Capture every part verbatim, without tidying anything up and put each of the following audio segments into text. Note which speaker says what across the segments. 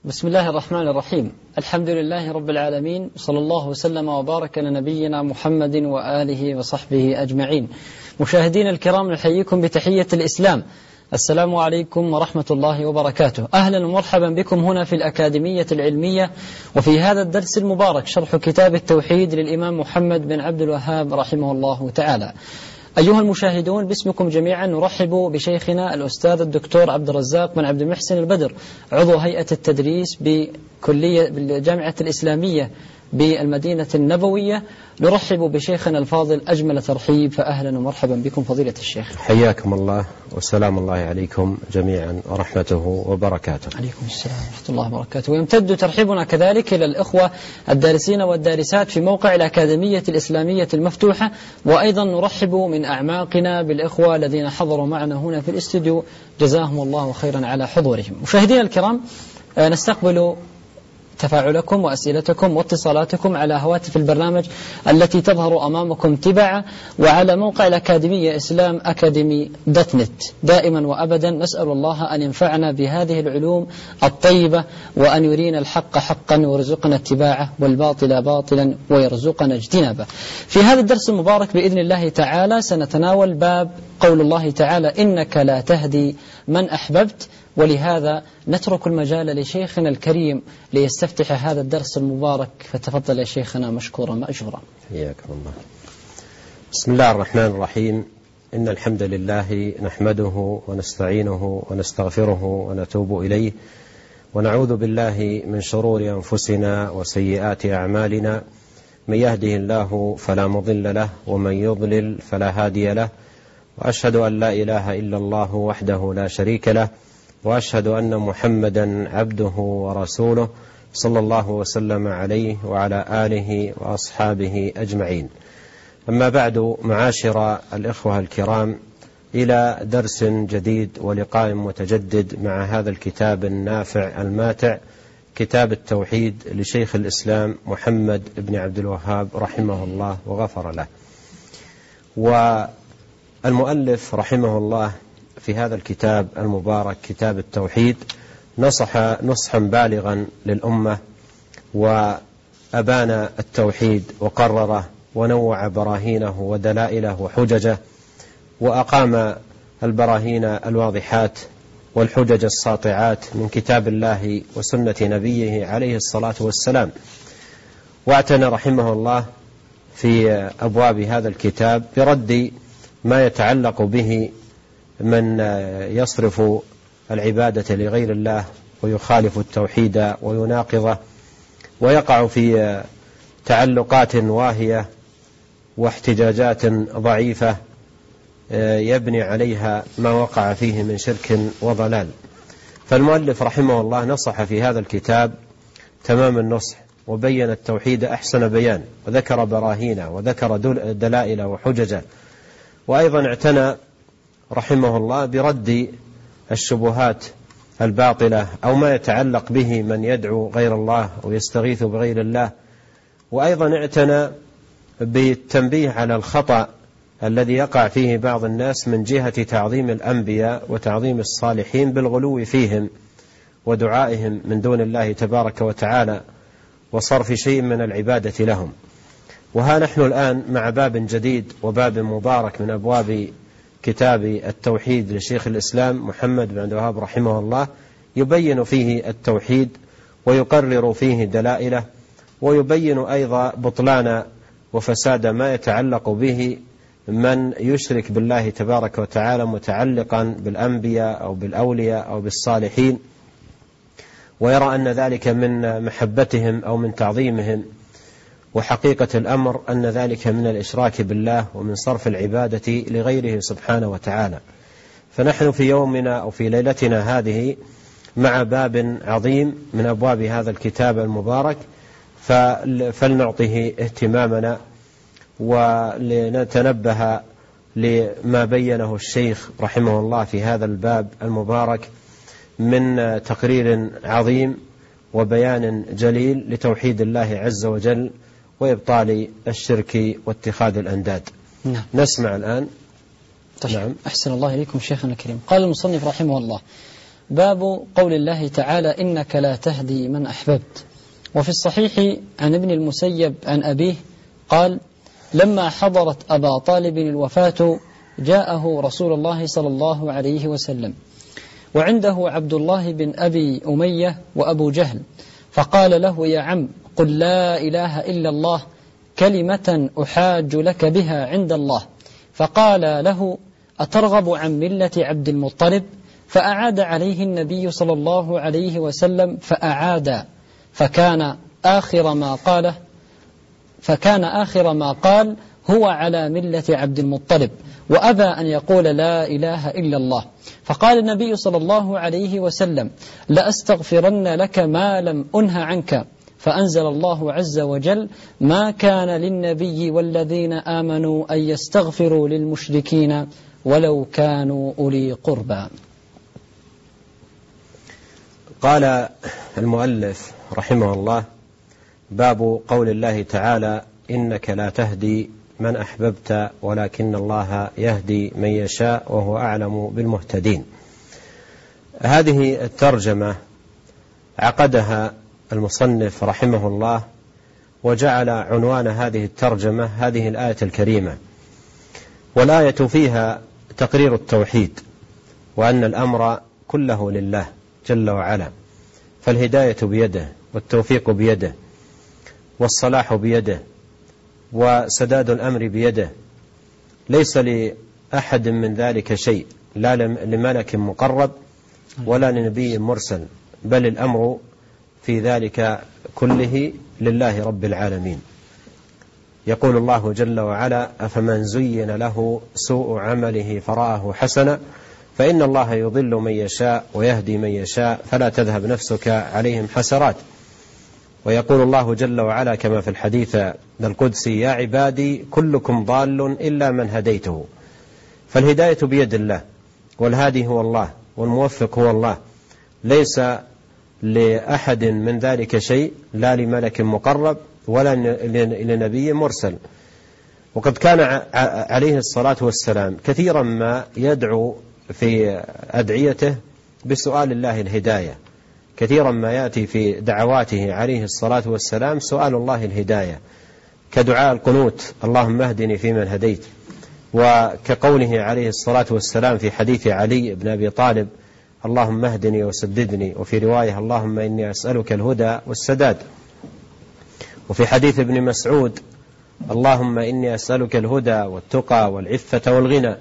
Speaker 1: بسم الله الرحمن الرحيم. الحمد لله رب العالمين، صلى الله وسلم وبارك على نبينا محمد وآله وصحبه أجمعين. مشاهدين الكرام، نحييكم بتحية الإسلام، السلام عليكم ورحمة الله وبركاته. أهلا ومرحبا بكم هنا في الأكاديمية العلمية، وفي هذا الدرس المبارك شرح كتاب التوحيد للإمام محمد بن عبد الوهاب رحمه الله تعالى. أيها المشاهدون، باسمكم جميعا نرحب بشيخنا الأستاذ الدكتور عبد الرزاق بن عبد المحسن البدر، عضو هيئة التدريس بكلية بالجامعة الإسلامية بالمدينة النبوية. نرحب بشيخنا الفاضل أجمل ترحيب، فأهلا ومرحبا بكم فضيلة الشيخ.
Speaker 2: حياكم الله وسلام الله عليكم جميعا ورحمته وبركاته.
Speaker 1: عليكم السلام ورحمة الله وبركاته. ويمتد ترحيبنا كذلك إلى الإخوة الدارسين والدارسات في موقع الأكاديمية الإسلامية المفتوحة، وأيضا نرحب من أعماقنا بالإخوة الذين حضروا معنا هنا في الاستوديو، جزاهم الله خيرا على حضورهم. مشاهدينا الكرام، نستقبل تفاعلكم وأسئلتكم واتصالاتكم على هواتف البرنامج التي تظهر أمامكم تباعا، وعلى موقع الأكاديمية إسلام أكاديمي دوت نت. دائما وأبدا نسأل الله أن ينفعنا بهذه العلوم الطيبة، وأن يرينا الحق حقا ويرزقنا اتباعه، والباطل باطلا ويرزقنا اجتنابه. في هذا الدرس المبارك بإذن الله تعالى سنتناول باب قول الله تعالى: إنك لا تهدي من أحببت. ولهذا نترك المجال لشيخنا الكريم ليستفتح هذا الدرس المبارك، فتفضل يا شيخنا مشكورا مأجورا.
Speaker 2: حياكم الله. بسم الله الرحمن الرحيم. إن الحمد لله نحمده ونستعينه ونستغفره ونتوب إليه، ونعوذ بالله من شرور أنفسنا وسيئات أعمالنا. من يهده الله فلا مضل له، ومن يضلل فلا هادي له، وأشهد أن لا إله إلا الله وحده لا شريك له، وأشهد أن محمدا عبده ورسوله، صلى الله وسلم عليه وعلى آله وأصحابه أجمعين. أما بعد، معاشر الإخوة الكرام، إلى درس جديد ولقاء متجدد مع هذا الكتاب النافع الماتع، كتاب التوحيد لشيخ الإسلام محمد بن عبد الوهاب رحمه الله وغفر له. والمؤلف رحمه الله في هذا الكتاب المبارك كتاب التوحيد نصح نصحا بالغا للأمة، وأبان التوحيد وقرره ونوع براهينه ودلائله وحججه، وأقام البراهين الواضحات والحجج الساطعات من كتاب الله وسنة نبيه عليه الصلاة والسلام. واعتنى رحمه الله في أبواب هذا الكتاب برد ما يتعلق به من يصرف العبادة لغير الله ويخالف التوحيد ويناقضه، ويقع في تعلقات واهية واحتجاجات ضعيفة يبني عليها ما وقع فيه من شرك وضلال. فالمؤلف رحمه الله نصح في هذا الكتاب تمام النصح، وبين التوحيد أحسن بيان، وذكر براهينه وذكر دلائل وحججه، وأيضا اعتنى رحمه الله برد الشبهات الباطلة أو ما يتعلق به من يدعو غير الله ويستغيث بغير الله، وأيضا اعتنى بالتنبيه على الخطأ الذي يقع فيه بعض الناس من جهة تعظيم الأنبياء وتعظيم الصالحين بالغلو فيهم ودعائهم من دون الله تبارك وتعالى، وصرف شيء من العبادة لهم. وها نحن الآن مع باب جديد وباب مبارك من أبواب كتاب التوحيد لشيخ الإسلام محمد بن عبد الوهاب رحمه الله، يبين فيه التوحيد ويقرر فيه دلائله، ويبين أيضا بطلان وفساد ما يتعلق به من يشرك بالله تبارك وتعالى متعلقا بالأنبياء أو بالأولياء أو بالصالحين، ويرى أن ذلك من محبتهم أو من تعظيمهم، وحقيقة الأمر أن ذلك من الإشراك بالله ومن صرف العبادة لغيره سبحانه وتعالى. فنحن في يومنا أو في ليلتنا هذه مع باب عظيم من أبواب هذا الكتاب المبارك، فلنعطيه اهتمامنا ولنتنبه لما بينه الشيخ رحمه الله في هذا الباب المبارك من تقرير عظيم وبيان جليل لتوحيد الله عز وجل وإبطال الشرك واتخاذ الأنداد.
Speaker 1: نعم.
Speaker 2: نسمع الآن.
Speaker 1: طيب. نعم. أحسن الله إليكم شيخنا الكريم. قال المصنف رحمه الله: باب قول الله تعالى إنك لا تهدي من أحببت. وفي الصحيح عن ابن المسيب عن أبيه قال لما حضرت أبا طالب الوفاة جاءه رسول الله صلى الله عليه وسلم وعنده عبد الله بن أبي أمية وأبو جهل، فقال له يا عم قل لا إله إلا الله كلمة أحاج لك بها عند الله. فقال له أترغب عن ملة عبد المطلب؟ فأعاد عليه النبي صلى الله عليه وسلم فأعاد، فكان آخر ما قاله فكان آخر ما قال هو على ملة عبد المطلب، وأبى أن يقول لا إله إلا الله. فقال النبي صلى الله عليه وسلم لأستغفرن لك ما لم أنه عنك. فأنزل الله عز وجل ما كان للنبي والذين آمنوا أن يستغفروا للمشركين ولو كانوا أولي قربى.
Speaker 2: قال المؤلف رحمه الله باب قول الله تعالى إنك لا تهدي من أحببت ولكن الله يهدي من يشاء وهو أعلم بالمهتدين. هذه الترجمة عقدها المصنف رحمه الله وجعل عنوان هذه الترجمة هذه الآية الكريمة، والآية فيها تقرير التوحيد وأن الأمر كله لله جل وعلا، فالهداية بيده والتوفيق بيده والصلاح بيده وسداد الأمر بيده، ليس لأحد من ذلك شيء، لا لملك مقرب ولا لنبي مرسل، بل الأمر في ذلك كله لله رب العالمين. يقول الله جل وعلا أفمن زين له سوء عمله فرآه حسنا فإن الله يضل من يشاء ويهدي من يشاء فلا تذهب نفسك عليهم حسرات. ويقول الله جل وعلا كما في الحديث القدسي يا عبادي كلكم ضال إلا من هديته. فالهداية بيد الله، والهادي هو الله، والموفق هو الله، ليس لأحد من ذلك شيء، لا لملك مقرب ولا لنبي مرسل. وقد كان عليه الصلاة والسلام كثيرا ما يدعو في أدعيته بسؤال الله الهداية، كثيرا ما يأتي في دعواته عليه الصلاة والسلام سؤال الله الهداية، كدعاء القنوت اللهم اهدني فيمن هديت، وكقوله عليه الصلاة والسلام في حديث علي بن أبي طالب اللهم اهدني وسددني، وفي رواية اللهم إني أسألك الهدى والسداد، وفي حديث ابن مسعود اللهم إني أسألك الهدى والتقى والعفة والغنى.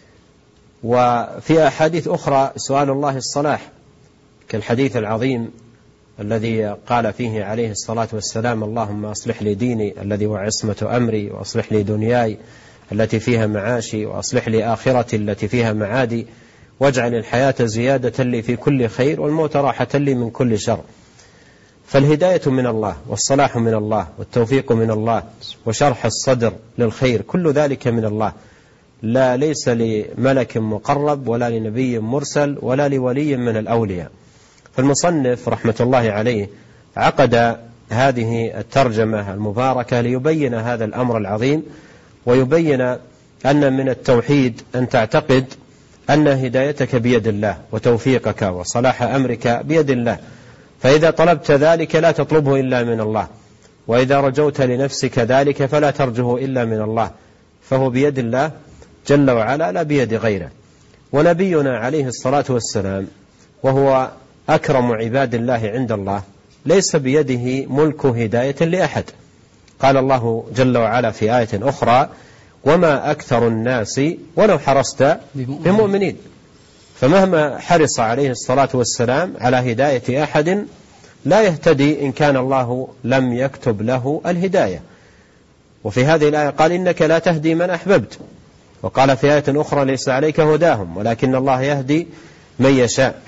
Speaker 2: وفي أحاديث أخرى سؤال الله الصلاح، كالحديث العظيم الذي قال فيه عليه الصلاة والسلام اللهم أصلح لي ديني الذي هو عصمة أمري، وأصلح لي دنياي التي فيها معاشي، وأصلح لي آخرتي التي فيها معادي، واجعل الحياة زيادة لي في كل خير والموت راحة لي من كل شر. فالهداية من الله، والصلاح من الله، والتوفيق من الله، وشرح الصدر للخير، كل ذلك من الله، لا ليس لملك مقرب ولا لنبي مرسل ولا لولي من الأولياء. فالمصنف رحمة الله عليه عقد هذه الترجمة المباركة ليبين هذا الأمر العظيم، ويبين أن من التوحيد أن تعتقد أن هدايتك بيد الله، وتوفيقك وصلاح أمرك بيد الله، فإذا طلبت ذلك لا تطلبه إلا من الله، وإذا رجوت لنفسك ذلك فلا ترجه إلا من الله، فهو بيد الله جل وعلا لا بيد غيره. ونبينا عليه الصلاة والسلام وهو أكرم عباد الله عند الله ليس بيده ملك هداية لأحد. قال الله جل وعلا في آية أخرى وما أكثر الناس ولو حرصت بمؤمنين. فمهما حرص عليه الصلاة والسلام على هداية أحد لا يهتدي إن كان الله لم يكتب له الهداية. وفي هذه الآية قال إنك لا تهدي من أحببت، وقال في آية أخرى ليس عليك هداهم ولكن الله يهدي من يشاء.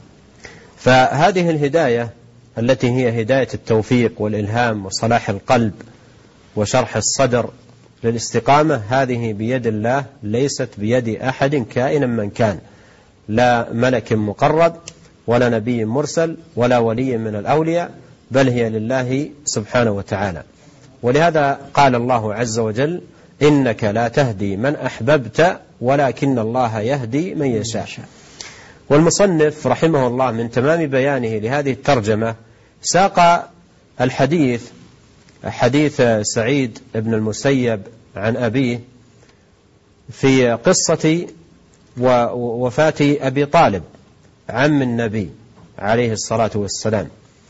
Speaker 2: فهذه الهداية التي هي هداية التوفيق والإلهام وصلاح القلب وشرح الصدر للاستقامة هذه بيد الله، ليست بيد أحد كائنا من كان، لا ملك مقرب ولا نبي مرسل ولا ولي من الأولياء، بل هي لله سبحانه وتعالى. ولهذا قال الله عز وجل إنك لا تهدي من أحببت ولكن الله يهدي من يشاء. والمصنف رحمه الله من تمام بيانه لهذه الترجمة ساق الحديث حديث سعيد بن المسيب عن أبيه في قصة وفاة أبي طالب عم النبي عليه الصلاة والسلام،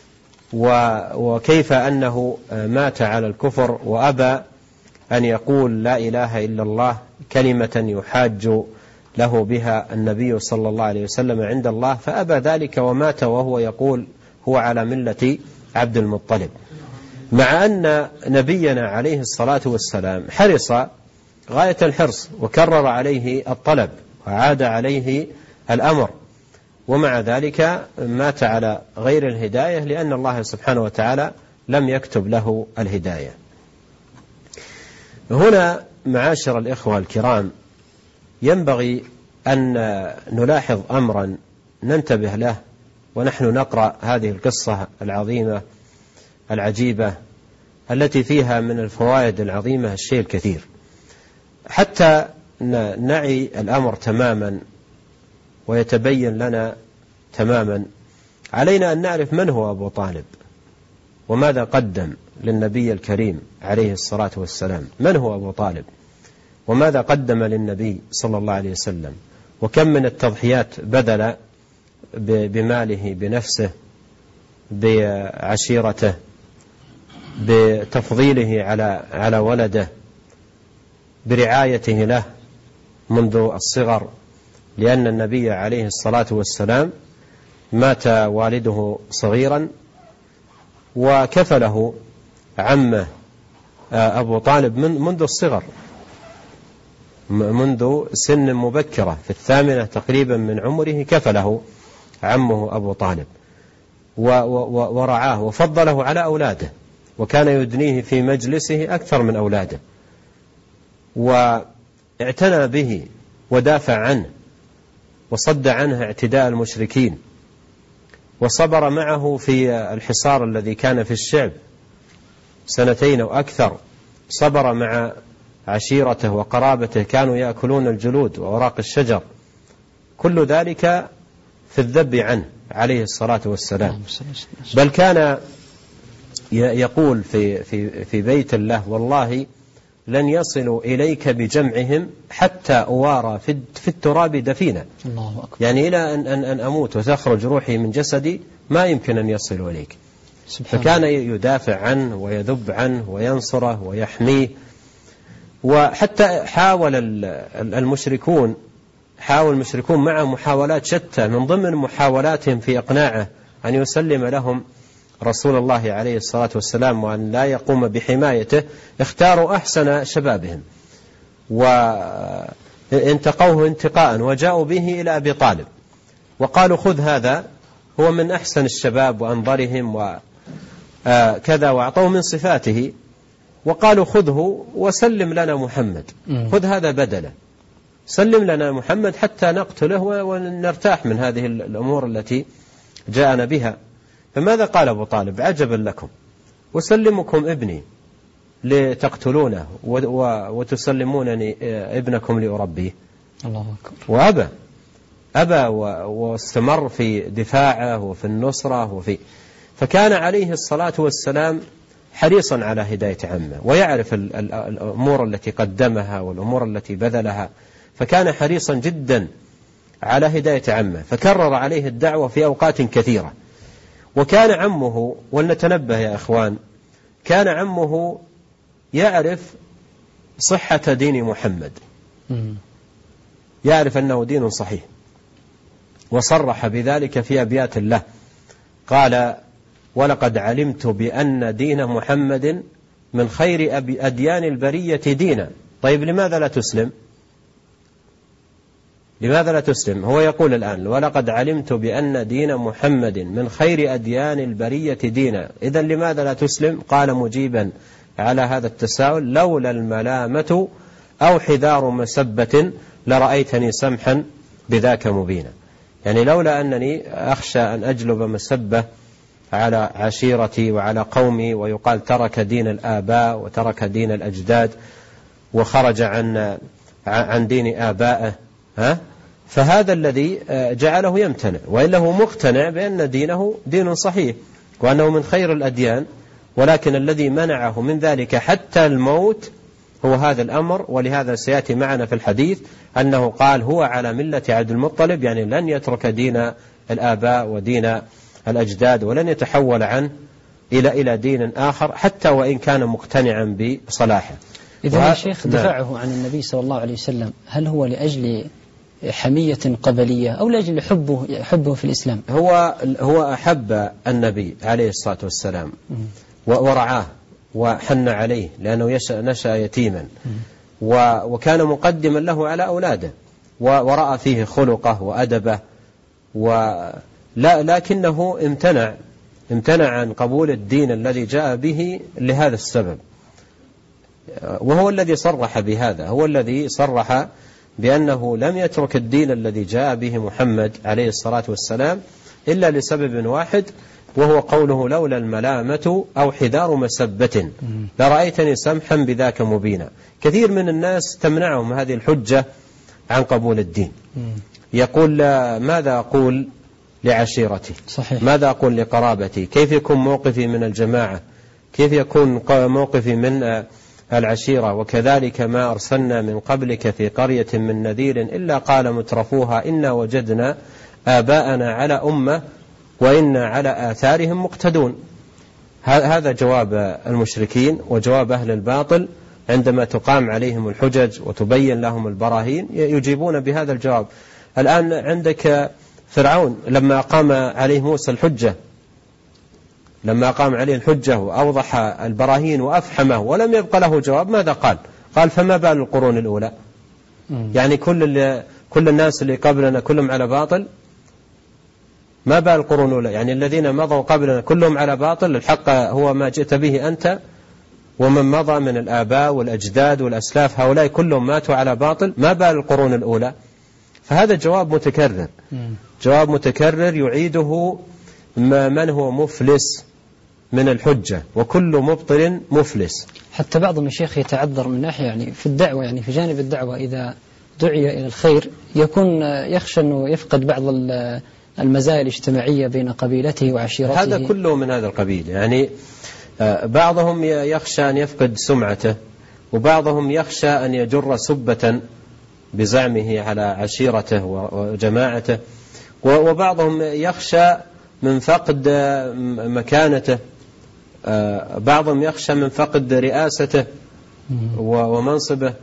Speaker 2: وكيف أنه مات على الكفر وأبى أن يقول لا إله إلا الله كلمة يحاج له بها النبي صلى الله عليه وسلم عند الله، فأبى ذلك ومات وهو يقول هو على ملة عبد المطلب، مع أن نبينا عليه الصلاة والسلام حرص غاية الحرص وكرر عليه الطلب وعاد عليه الأمر، ومع ذلك مات على غير الهداية لأن الله سبحانه وتعالى لم يكتب له الهداية. هنا معاشر الإخوة الكرام ينبغي أن نلاحظ أمرا ننتبه له ونحن نقرأ هذه القصة العظيمة العجيبة التي فيها من الفوائد العظيمة الشيء الكثير. حتى نعي الأمر تماما ويتبين لنا تماما علينا أن نعرف من هو أبو طالب وماذا قدم للنبي الكريم عليه الصلاة والسلام. من هو أبو طالب وماذا قدم للنبي صلى الله عليه وسلم، وكم من التضحيات بذل بماله بنفسه بعشيرته بتفضيله على على ولده برعايته له منذ الصغر، لأن النبي عليه الصلاة والسلام مات والده صغيرا وكفله عمه أبو طالب من منذ الصغر، منذ سن مبكرة في الثامنة تقريبا من عمره كفله عمه أبو طالب ورعاه وفضله على أولاده، وكان يدنيه في مجلسه أكثر من أولاده، واعتنى به ودافع عنه وصد عنه اعتداء المشركين، وصبر معه في الحصار الذي كان في الشعب سنتين أو أكثر، صبر مع عشيرته وقرابته كانوا يأكلون الجلود وأوراق الشجر، كل ذلك في الذب عنه عليه الصلاة والسلام. بل كان يقول في, في, في بيت الله والله لن يصلوا إليك بجمعهم حتى أوارى في التراب دفينا، يعني إلى أن, أن, أن أموت وتخرج روحي من جسدي ما يمكن أن يصلوا إليك. فكان يدافع عنه ويذب عنه وينصره ويحميه. وحتى حاول المشركون حاول المشركون معه محاولات شتى، من ضمن محاولاتهم في إقناعه أن يسلم لهم رسول الله عليه الصلاة والسلام وأن لا يقوم بحمايته، اختاروا أحسن شبابهم وانتقوه انتقاء وجاءوا به إلى أبي طالب وقالوا خذ هذا، هو من أحسن الشباب وأنظرهم وكذا، وأعطوه من صفاته وقالوا خذه وسلم لنا محمد، خذ هذا بدله، سلم لنا محمد حتى نقتله ونرتاح من هذه الأمور التي جاءنا بها. فماذا قال أبو طالب؟ عجبا لكم، وسلمكم ابني لتقتلونه وتسلمونني ابنكم لأربيه.
Speaker 1: الله أكبر.
Speaker 2: وأبى أبى واستمر في دفاعه وفي النصرة وفي فكان عليه الصلاة والسلام حريصا على هداية عمه ويعرف الأمور التي قدمها والأمور التي بذلها، فكان حريصا جدا على هداية عمه، فكرر عليه الدعوة في أوقات كثيرة. وكان عمه، ولنتنبه يا أخوان، كان عمه يعرف صحة دين محمد، يعرف أنه دين صحيح، وصرح بذلك في أبيات له، قال ولقد علمت بأن دين محمد من خير أديان البرية دينا. طيب لماذا لا تسلم؟ لماذا لا تسلم؟ هو يقول الآن ولقد علمت بأن دين محمد من خير أديان البرية دينا، إذن لماذا لا تسلم؟ قال مجيبا على هذا التساؤل لولا الملامة أو حذار مسبة لرأيتني سمحا بذاك مبينا، يعني لولا أنني أخشى أن أجلب مسبة على عشيرتي وعلى قومي ويقال ترك دين الآباء وترك دين الأجداد وخرج عن عن دين آبائه، ها فهذا الذي جعله يمتنع، وإلا هو مقتنع بأن دينه دين صحيح وأنه من خير الأديان، ولكن الذي منعه من ذلك حتى الموت هو هذا الأمر. ولهذا سيأتي معنا في الحديث أنه قال هو على ملة عبد المطلب، يعني لن يترك دين الآباء ودين الأجداد ولن يتحول عنه إلى إلى دين آخر حتى وإن كان مقتنعا بصلاحه.
Speaker 1: إذا يا شيخ دفاعه عن النبي صلى الله عليه وسلم هل هو لأجل حمية قبلية أو لأجل حبه حبه في الإسلام؟
Speaker 2: هو هو أحب النبي عليه الصلاة والسلام ورعاه وحن عليه لأنه نشأ يتيما، وكان مقدما له على أولاده، ورأى فيه خلقه وأدبه، ولكنه امتنع امتنع عن قبول الدين الذي جاء به لهذا السبب، وهو الذي صرح بهذا، هو الذي صرح بأنه لم يترك الدين الذي جاء به محمد عليه الصلاة والسلام إلا لسبب واحد، وهو قوله لولا الملامة أو حذار مسبة لرأيتني سمحا بذاك مبينا. كثير من الناس تمنعهم هذه الحجة عن قبول الدين، يقول ماذا أقول لعشيرتي؟ صحيح. ماذا أقول لقرابتي؟ كيف يكون موقفي من الجماعة؟ كيف يكون موقفي من العشيرة؟ وكذلك ما أرسلنا من قبلك في قرية من نذير إلا قال مترفوها إنا وجدنا آباءنا على أمة وإنا على آثارهم مقتدون. هذا جواب المشركين وجواب أهل الباطل عندما تقام عليهم الحجج وتبين لهم البراهين، يجيبون بهذا الجواب. الآن عندك فرعون لما قام عليه موسى الحجة، لما قام عليه الحجة وأوضح البراهين وأفحمه ولم يبق له جواب، ماذا قال؟ قال فما بال القرون الأولى؟ يعني كل كل الناس اللي قبلنا كلهم على باطل، ما بال القرون الأولى؟ يعني الذين مضوا قبلنا كلهم على باطل، الحق هو ما جئت به أنت، ومن مضى من الآباء والأجداد والأسلاف هؤلاء كلهم ماتوا على باطل، ما بال القرون الأولى؟ فهذا جواب متكرر، جواب متكرر يعيده من هو مفلس من الحجة، وكل مبطل مفلس.
Speaker 1: حتى بعضهم الشيخ يتعذر من ناحية يعني في الدعوة، يعني في جانب الدعوة إذا دعي إلى الخير يكون يخشى أنه يفقد بعض المزايا الاجتماعية بين قبيلته وعشيرته.
Speaker 2: هذا كله من هذا القبيل، يعني بعضهم يخشى أن يفقد سمعته، وبعضهم يخشى أن يجر سبة بزعمه على عشيرته وجماعته، وبعضهم يخشى من فقد مكانته، بعضهم يخشى من فقد رئاسته ومنصبه،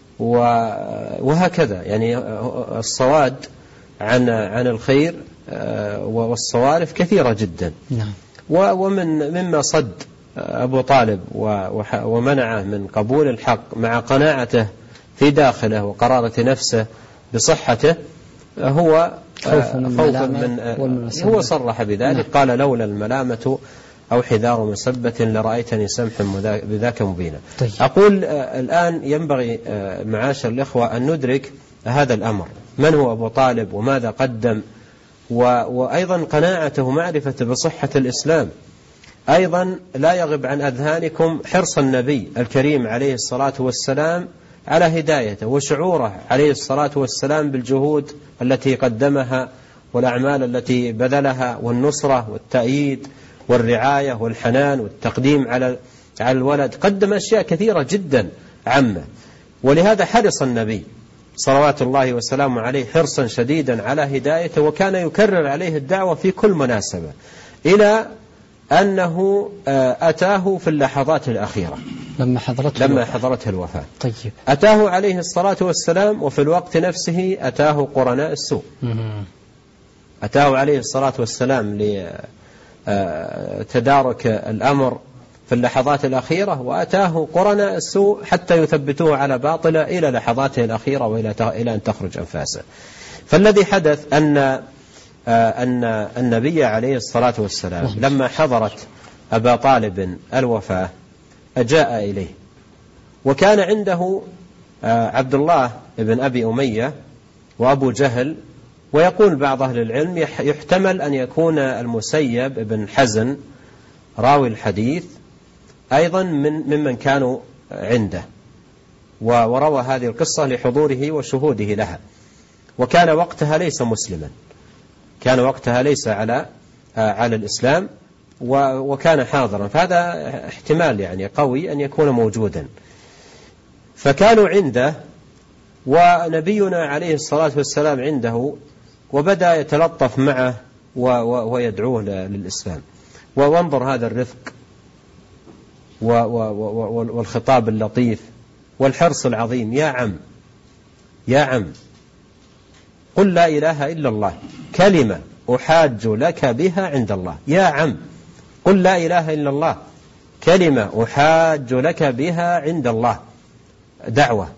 Speaker 2: وهكذا. يعني الصواد عن عن الخير والصوارف كثيرة جدا. ومن مما صد أبو طالب ومنعه من قبول الحق مع قناعته في داخله وقرارة نفسه بصحته هو
Speaker 1: خوف من,
Speaker 2: من هو صرح بذلك. قال لولا الملامة أو حذار مسبة لرأيتني سمحا بذاك مبينا.
Speaker 1: طيب.
Speaker 2: أقول الآن ينبغي معاشر الإخوة أن ندرك هذا الأمر، من هو أبو طالب وماذا قدم، وأيضا قناعته معرفة بصحة الإسلام. أيضا لا يغب عن أذهانكم حرص النبي الكريم عليه الصلاة والسلام على هدايته، وشعوره عليه الصلاة والسلام بالجهود التي قدمها والأعمال التي بذلها، والنصرة والتأييد والرعاية والحنان والتقديم على على الولد. قدم أشياء كثيرة جدا عامة، ولهذا حرص النبي صلوات الله وسلامه عليه حرصا شديدا على هدايته، وكان يكرر عليه الدعوة في كل مناسبة، إلى أنه أتاه في اللحظات الأخيرة
Speaker 1: لما حضرته
Speaker 2: لما حضرته الوفاة.
Speaker 1: طيب.
Speaker 2: أتاه عليه الصلاة والسلام، وفي الوقت نفسه أتاه قرناء السوء. أتاه عليه الصلاة والسلام لتدارك الأمر في اللحظات الأخيرة، وأتاه قرناء السوء حتى يثبتوه على باطله إلى لحظاته الأخيرة وإلى أن تخرج أنفاسه. فالذي حدث أن أن النبي عليه الصلاة والسلام لما حضرت أبا طالب الوفاة جاء إليه، وكان عنده عبد الله بن أبي أمية وأبو جهل، ويقول بعض أهل العلم يحتمل أن يكون المسيب بن حزن راوي الحديث أيضا من ممن كانوا عنده، وروى هذه القصة لحضوره وشهوده لها. وكان وقتها ليس مسلما، كان وقتها ليس على على الإسلام وكان حاضرا، فهذا احتمال يعني قوي أن يكون موجودا. فكانوا عنده ونبينا عليه الصلاة والسلام عنده، وبدأ يتلطف معه ويدعوه للإسلام. وانظر هذا الرفق والخطاب اللطيف والحرص العظيم. يا عم يا عم قل لا إله إلا الله كلمة أحاج لك بها عند الله. يا عم قل لا إله إلا الله كلمة أحاج لك بها عند الله. دعوة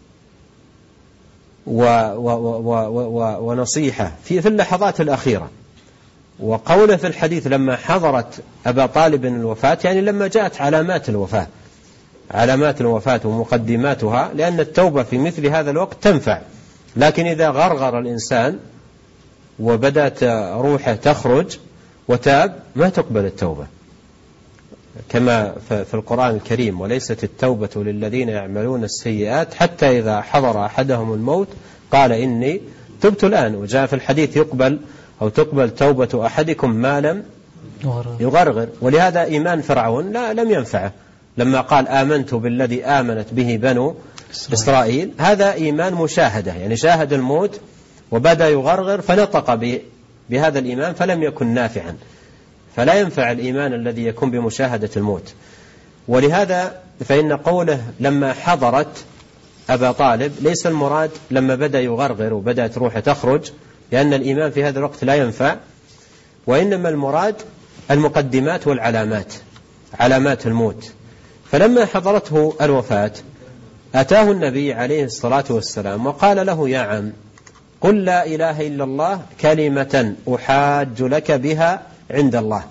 Speaker 2: و و و و ونصيحة في في اللحظات الأخيرة. وقوله في الحديث لما حضرت أبا طالب الوفاة، يعني لما جاءت علامات الوفاة علامات الوفاة ومقدماتها، لأن التوبة في مثل هذا الوقت تنفع، لكن إذا غرغر الإنسان وبدأت روحه تخرج وتاب ما تقبل التوبة، كما في القرآن الكريم: وليست التوبة للذين يعملون السيئات حتى إذا حضر أحدهم الموت قال إني تبت الآن. وجاء في الحديث يقبل أو تقبل توبة أحدكم ما لم يغرغر. ولهذا إيمان فرعون لا لم ينفعه لما قال آمنت بالذي آمنت به بنو إسرائيل. هذا إيمان مشاهدة، يعني شاهد الموت وبدأ يغرغر فنطق بهذا الإيمان فلم يكن نافعا، فلا ينفع الإيمان الذي يكون بمشاهدة الموت. ولهذا فإن قوله لما حضرت أبا طالب ليس المراد لما بدأ يغرغر وبدأت روحه تخرج، لأن الإيمان في هذا الوقت لا ينفع، وإنما المراد المقدمات والعلامات، علامات الموت. فلما حضرته الوفاة أتاه النبي عليه الصلاة والسلام وقال له: يا عم قل لا إله إلا الله كلمة أحاج لك بها عند الله.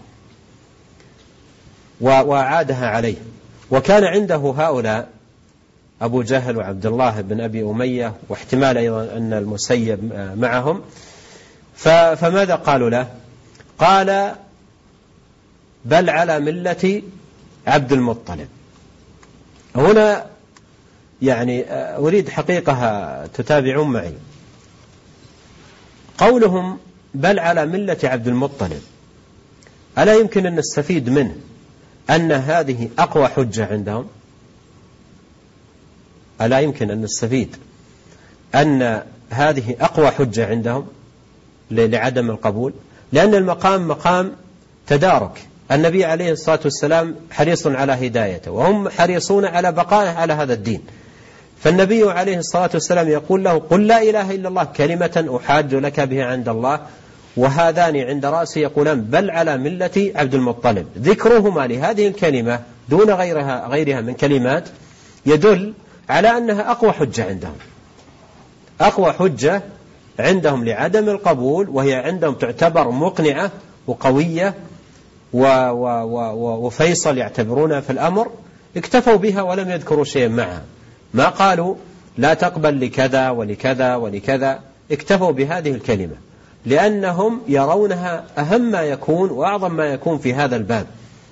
Speaker 2: وأعادها عليه. وكان عنده هؤلاء أبو جهل وعبد الله بن أبي أمية، واحتمال أيضا أن المسيب معهم. فماذا قالوا له؟ قال: بل على ملة عبد المطلب. هنا يعني أريد حقيقة تتابعون معي. قولهم بل على ملة عبد المطلب، ألا يمكن أن نستفيد منه أن هذه أقوى حجة عندهم؟ ألا يمكن أن نستفيد أن هذه أقوى حجة عندهم لعدم القبول؟ لأن المقام مقام تدارك. النبي عليه الصلاة والسلام حريص على هدايته، وهم حريصون على بقائه على هذا الدين. فالنبي عليه الصلاة والسلام يقول له: قل لا إله إلا الله كلمة أحاج لك بها عند الله، وهذان عند رأسه يقولان بل على ملة عبد المطلب. ذكرهما لهذه الكلمة دون غيرها غيرها من كلمات يدل على أنها أقوى حجة عندهم، أقوى حجة عندهم لعدم القبول، وهي عندهم تعتبر مقنعة وقوية وفيصل يعتبرونها في الأمر. اكتفوا بها ولم يذكروا شيئا معها، ما قالوا لا تقبل لكذا ولكذا ولكذا، اكتفوا بهذه الكلمة لأنهم يرونها أهم ما يكون وأعظم ما يكون في هذا الباب.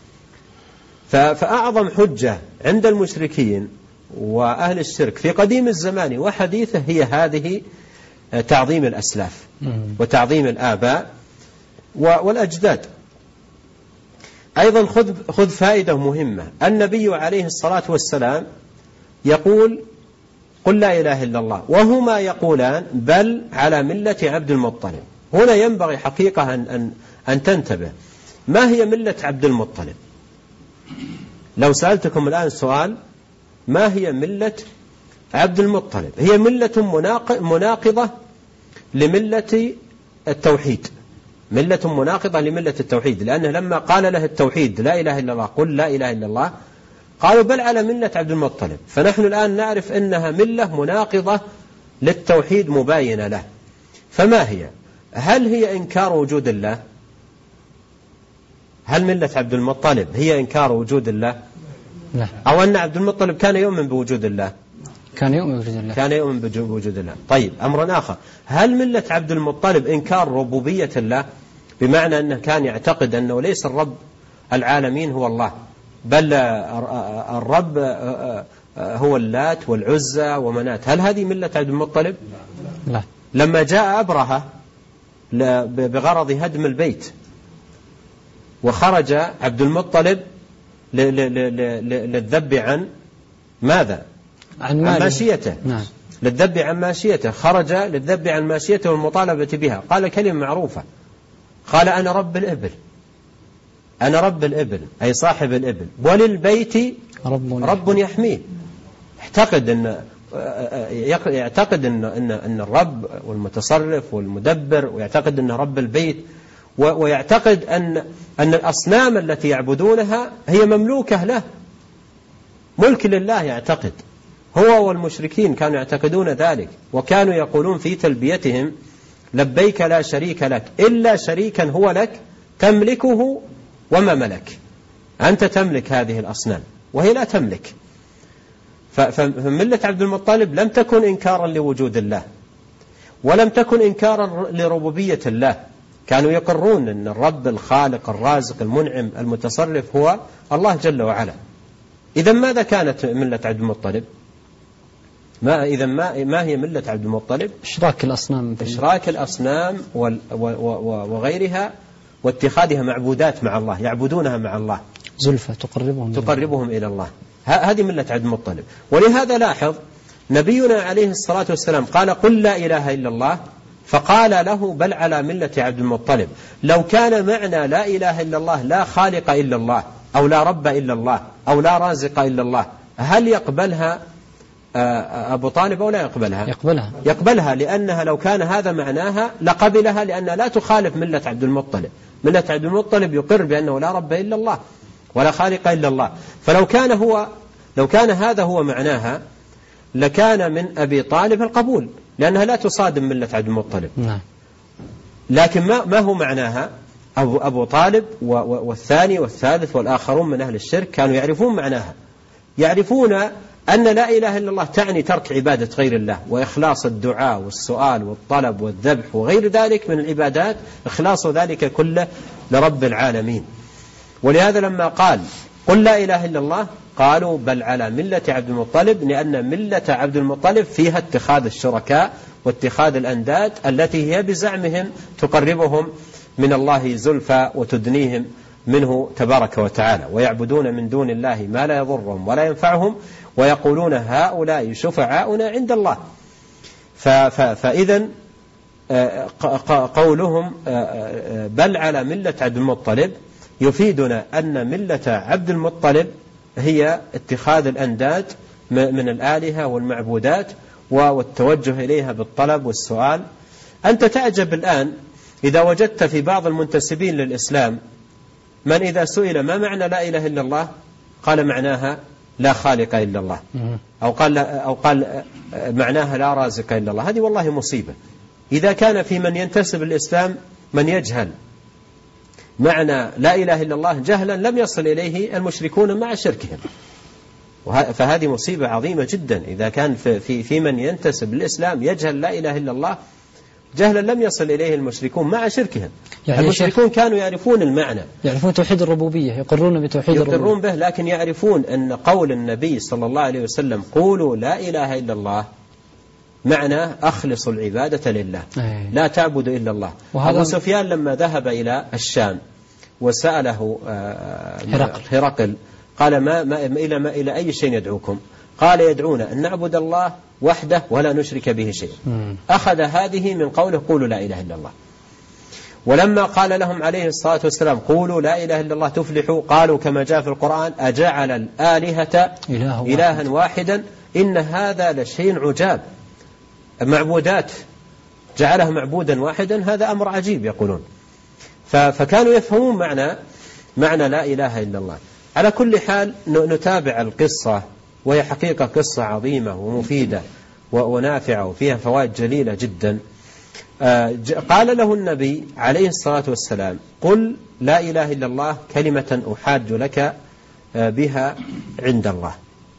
Speaker 2: فأعظم حجة عند المشركين وأهل الشرك في قديم الزمان وحديثه هي هذه تعظيم الأسلاف وتعظيم الآباء والأجداد. أيضا خذ خذ فائدة مهمة. النبي عليه الصلاة والسلام يقول: قل لا إله إلا الله، وهما يقولان بل على ملة عبد المطلب. هنا ينبغي حقيقة أن, أن, أن تنتبه. ما هي ملة عبد المطلب؟ لو سألتكم الآن سؤال: ما هي ملة عبد المطلب؟ هي ملة مناقضة لملة التوحيد، ملة مناقضة لملة التوحيد، لأنه لما قال له التوحيد لا إله إلا الله قل لا إله إلا الله، قالوا بل على ملة عبد المطلب. فنحن الآن نعرف أنها ملة مناقضة للتوحيد مباينة له. فما هي؟ هل هي إنكار وجود الله؟ هل ملة عبد المطلب هي إنكار وجود الله؟
Speaker 1: لا.
Speaker 2: أو أن عبد المطلب كان يؤمن بوجود الله؟
Speaker 1: كان يؤمن بوجود الله.
Speaker 2: كان يؤمن بوجود الله. طيب، أمر آخر: هل ملة عبد المطلب إنكار ربوبية الله، بمعنى أنه كان يعتقد أنه ليس الرب العالمين هو الله، بل الرب هو اللات والعزى ومنات؟ هل هذه ملة عبد المطلب؟
Speaker 1: لا.
Speaker 2: لما جاء أبرهة بغرض هدم البيت وخرج عبد المطلب للذب عن ماذا؟
Speaker 1: عن,
Speaker 2: عن ماشيته.
Speaker 1: نعم.
Speaker 2: للذب عن ماشيته، خرج للذب عن ماشيته والمطالبة بها. قال كلمة معروفة، قال أنا رب الإبل، أنا رب الإبل أي صاحب الإبل، وللبيت رب, رب يحميه. اعتقد أن يعتقد أن أن أن الرب والمتصرف والمدبر، ويعتقد أن رب البيت، ويعتقد أن أن الأصنام التي يعبدونها هي مملوكة له، ملك لله. يعتقد هو والمشركين كانوا يعتقدون ذلك، وكانوا يقولون في تلبيتهم لبيك لا شريك لك إلا شريكا هو لك تملكه وما ملك. أنت تملك هذه الأصنام وهي لا تملك. فملة عبد المطلب لم تكن إنكارا لوجود الله، ولم تكن إنكارا لربوبية الله. كانوا يقرون أن الرب الخالق الرازق المنعم المتصرف هو الله جل وعلا. إذا ماذا كانت ملة عبد المطلب؟ ما إذا ما ما هي ملة عبد المطلب؟
Speaker 1: إشراك الأصنام،
Speaker 2: إشراك الأصنام وغيرها، واتخاذها معبودات مع الله، يعبدونها مع الله،
Speaker 1: زلفة تقربهم
Speaker 2: تقربهم إلى الله. هذه ملة عبد المطلب. ولهذا لاحظ نبينا عليه الصلاة والسلام قال قل لا إله إلا الله، فقال له بل على ملة عبد المطلب. لو كان معنى لا إله إلا الله لا خالق إلا الله، أو لا رب إلا الله، أو لا رازق إلا الله، هل يقبلها أبو طالب أو لا يقبلها؟
Speaker 1: يقبلها
Speaker 2: يقبلها، لأنها لو كان هذا معناها لقبلها، لأنها لا تخالف ملة عبد المطلب. ملة عبد المطلب يقر بأنه لا رب إلا الله ولا خالق إلا الله. فلو كان هو لو كان هذا هو معناها لكان من أبي طالب القبول، لأنها لا تصادم ملة عبد المطلب.
Speaker 1: نعم.
Speaker 2: لكن ما ما هو معناها؟ أبو أبو طالب والثاني والثالث والآخرون من أهل الشرك كانوا يعرفون معناها، يعرفون أن لا إله إلا الله تعني ترك عبادة غير الله، وإخلاص الدعاء والسؤال والطلب والذبح وغير ذلك من العبادات، إخلاص ذلك كله لرب العالمين. ولهذا لما قال قل لا إله إلا الله قالوا بل على ملة عبد المطلب، لأن ملة عبد المطلب فيها اتخاذ الشركاء واتخاذ الأنداد التي هي بزعمهم تقربهم من الله زلفى وتدنيهم منه تبارك وتعالى، ويعبدون من دون الله ما لا يضرهم ولا ينفعهم، ويقولون هؤلاء شفعاؤنا عند الله. فإذا قولهم بل على ملة عبد المطلب يفيدنا أن ملة عبد المطلب هي اتخاذ الأنداد من الآلهة والمعبودات والتوجه إليها بالطلب والسؤال. أنت تعجب الآن إذا وجدت في بعض المنتسبين للإسلام من إذا سئل ما معنى لا إله إلا الله قال معناها لا خالق إلا الله، أو قال, أو قال معناها لا رازق إلا الله. هذه والله مصيبة. إذا كان في من ينتسب الإسلام من يجهل معنى لا إله إلا الله جهلا لم يصل إليه المشركون مع شركهم، فهذه مصيبة عظيمة جدا. إذا كان في, في من ينتسب الإسلام يجهل لا إله إلا الله جهلا لم يصل إليه المشركون مع شركهم. يعني المشركون كانوا يعرفون المعنى،
Speaker 1: يعرفون توحيد الربوبية، يقرون بتوحيد الربوبية،
Speaker 2: يقرون به، لكن يعرفون أن قول النبي صلى الله عليه وسلم قولوا لا إله إلا الله معنى أخلص العبادة لله، أي. لا تعبد إلا الله. أبو سفيان لما ذهب إلى الشام وسأله هرقل, هرقل قال ما, ما, إلى, ما إلى أي شيء يدعوكم؟ قال يدعون أن نعبد الله وحده ولا نشرك به شيء. أخذ هذه من قوله قولوا لا إله إلا الله. ولما قال لهم عليه الصلاة والسلام قولوا لا إله إلا الله تفلحوا، قالوا كما جاء في القرآن أجعل الآلهة إله إلها واحدا إن هذا لشيء عجاب. معبودات جعلها معبودا واحدا، هذا أمر عجيب يقولون. فكانوا يفهمون معنى معنى لا إله إلا الله. على كل حال نتابع القصة، وهي حقيقة قصة عظيمة ومفيدة ونافعة وفيها فوائد جليلة جدا. قال له النبي عليه الصلاة والسلام قل لا إله إلا الله كلمة أحاج لك بها عند الله.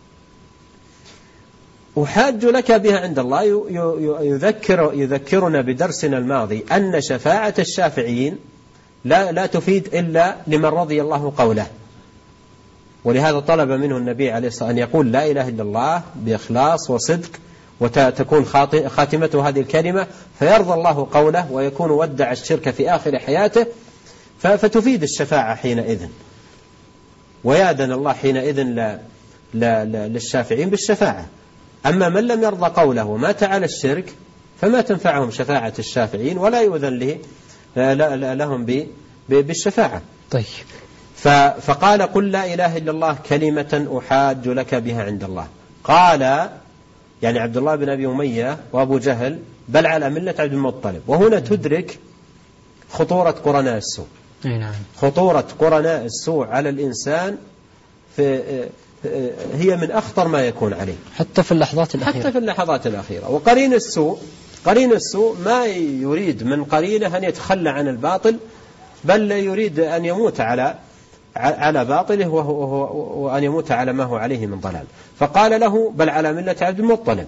Speaker 2: أحاج لك بها عند الله يذكر يذكرنا بدرسنا الماضي أن شفاعة الشافعين لا لا تفيد إلا لمن رضي الله قوله. ولهذا طلب منه النبي عليه الصلاة والسلام أن يقول لا إله إلا الله بإخلاص وصدق وتكون خاتمته هذه الكلمة فيرضى الله قوله ويكون ودع الشرك في آخر حياته، فتفيد الشفاعة حينئذ، ويأذن الله حينئذ للشافعين بالشفاعة. أما من لم يرضى قوله ومات على الشرك فما تنفعهم شفاعة الشافعين ولا يؤذن لهم بالشفاعة.
Speaker 1: طيب.
Speaker 2: فقال قل لا إله إلا الله كلمة أحاج لك بها عند الله. قال يعني عبد الله بن أبي أمية وأبو جهل بل على ملة عبد المطلب. وهنا تدرك خطورة قرناء السوء. خطورة قرناء السوء على الإنسان في هي من أخطر ما يكون عليه
Speaker 1: حتى في اللحظات الأخيرة.
Speaker 2: حتى في اللحظات الأخيرة. وقرين السوء قرين السوء ما يريد من قرينه أن يتخلى عن الباطل، بل يريد أن يموت على على باطله وأن يموت على ما هو عليه من ضلال. فقال له بل على ملة عبد المطلب.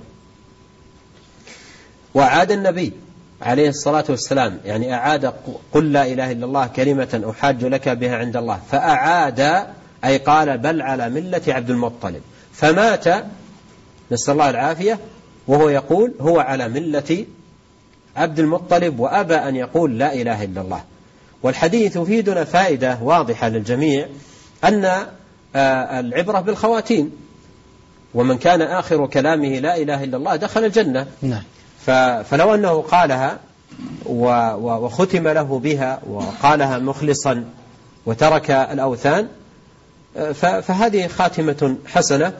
Speaker 2: وعاد النبي عليه الصلاة والسلام يعني أعاد قل لا إله إلا الله كلمة أحاج لك بها عند الله، فأعاد أي قال بل على ملة عبد المطلب، فمات نسأل الله العافية وهو يقول هو على ملة عبد المطلب، وأبى أن يقول لا إله إلا الله. والحديث يفيدنا فائدة واضحة للجميع أن العبرة بالخواتيم، ومن كان آخر كلامه لا إله إلا الله دخل الجنة.
Speaker 1: نعم.
Speaker 2: فلو أنه قالها وختم له بها وقالها مخلصا وترك الأوثان فهذه خاتمة حسنة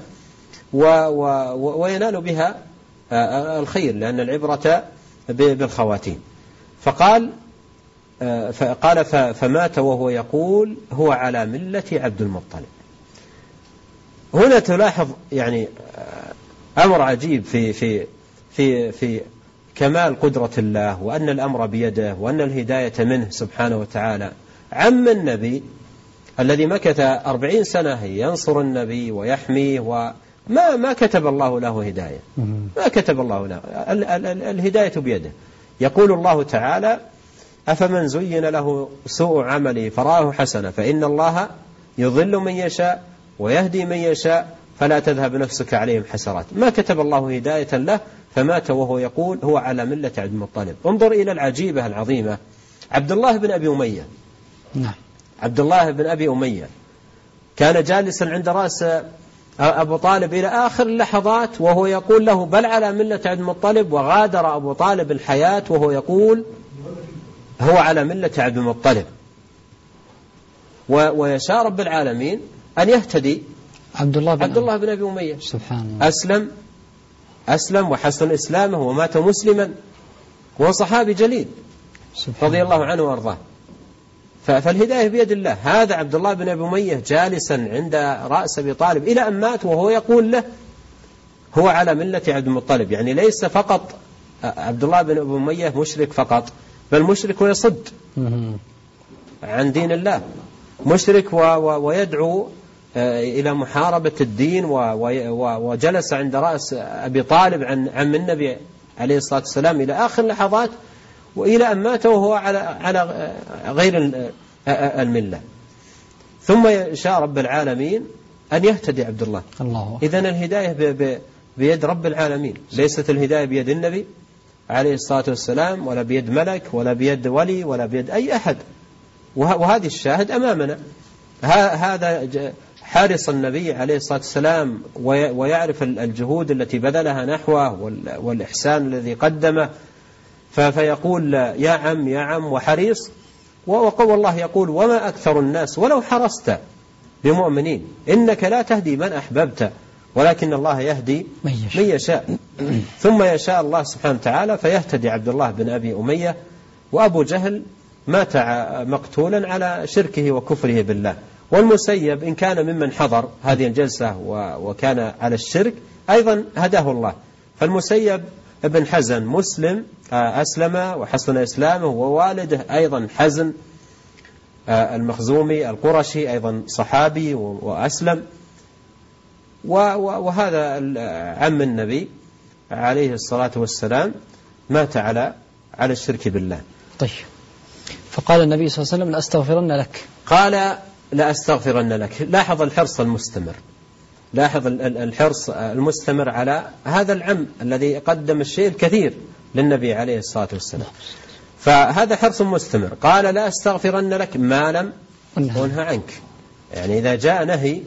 Speaker 2: وينال بها الخير، لأن العبرة بالخواتيم. فقال فقال فمات وهو يقول هو على ملة عبد المطلب. هنا تلاحظ يعني أمر عجيب في في في في كمال قدرة الله، وأن الأمر بيده، وأن الهداية منه سبحانه وتعالى. عم النبي الذي مكث أربعين سنة ينصر النبي ويحميه، وما ما كتب الله له هداية، ما كتب الله له الهداية بيده. يقول الله تعالى أفمن زين له سوء عمله فرآه حسنة فإن الله يضل من يشاء ويهدي من يشاء فلا تذهب نفسك عليهم حسرات. ما كتب الله هداية له، فمات وهو يقول هو على ملة عبد المطلب. انظر إلى العجيبة العظيمة. عبد الله بن أبي أمية
Speaker 1: نعم.
Speaker 2: عبد الله بن أبي أمية كان جالسا عند رأس أبو طالب إلى آخر اللحظات وهو يقول له بل على ملة عبد المطلب، وغادر أبو طالب الحياة وهو يقول هو على ملة عبد المطلب. ويشاء رب العالمين أن يهتدي
Speaker 1: عبد الله بن,
Speaker 2: عبد الله بن أبي أمية.
Speaker 1: سبحان الله.
Speaker 2: أسلم أسلم وحسن إسلامه ومات مسلما، وهو صحابي جليل رضي الله عنه وأرضاه. فالهداية بيد الله. هذا عبد الله بن أبي أمية جالسا عند رأس أبي طالب إلى أن مات وهو يقول له هو على ملة عبد المطلب. يعني ليس فقط عبد الله بن أبي أمية مشرك فقط، بل مشرك ويصد عن دين الله، مشرك ويدعو إلى محاربة الدين، وجلس عند رأس أبي طالب عن عم النبي عليه الصلاة والسلام إلى آخر لحظات، وإلى أن مات وهو على على غير الملة. ثم يشاء رب العالمين أن يهتدي عبد الله.
Speaker 1: الله.
Speaker 2: إذن الهداية بيد رب العالمين، ليست الهداية بيد النبي عليه الصلاة والسلام، ولا بيد ملك، ولا بيد ولي، ولا بيد أي أحد. وهذه الشاهد أمامنا. هذا حارس النبي عليه الصلاة والسلام ويعرف الجهود التي بذلها نحوه والإحسان الذي قدمه، فيقول يا عم يا عم وحريص. وقول الله يقول وما أكثر الناس ولو حرصت بمؤمنين إنك لا تهدي من أحببت ولكن الله يهدي من يشاء. ثم يشاء الله سبحانه وتعالى فيهتدي عبد الله بن أبي أمية. وأبو جهل مات مقتولا على شركه وكفره بالله. والمسيب إن كان ممن حضر هذه الجلسة وكان على الشرك أيضا هداه الله. فالمسيب ابن حزن مسلم أسلم وحسن إسلامه، ووالده أيضا حزن المخزومي القرشي أيضا صحابي وأسلم. وهذا عم النبي عليه الصلاة والسلام مات على على الشرك بالله.
Speaker 1: طيب. فقال النبي صلى الله عليه وسلم لأستغفرن لك.
Speaker 2: قال لأستغفرن لك. لاحظ الحرص المستمر لاحظ الحرص المستمر على هذا العم الذي قدم الشيء الكثير للنبي عليه الصلاة والسلام. فهذا حرص مستمر. قال لا أستغفرن لك ما لم أنهى عنك، يعني إذا جاء نهي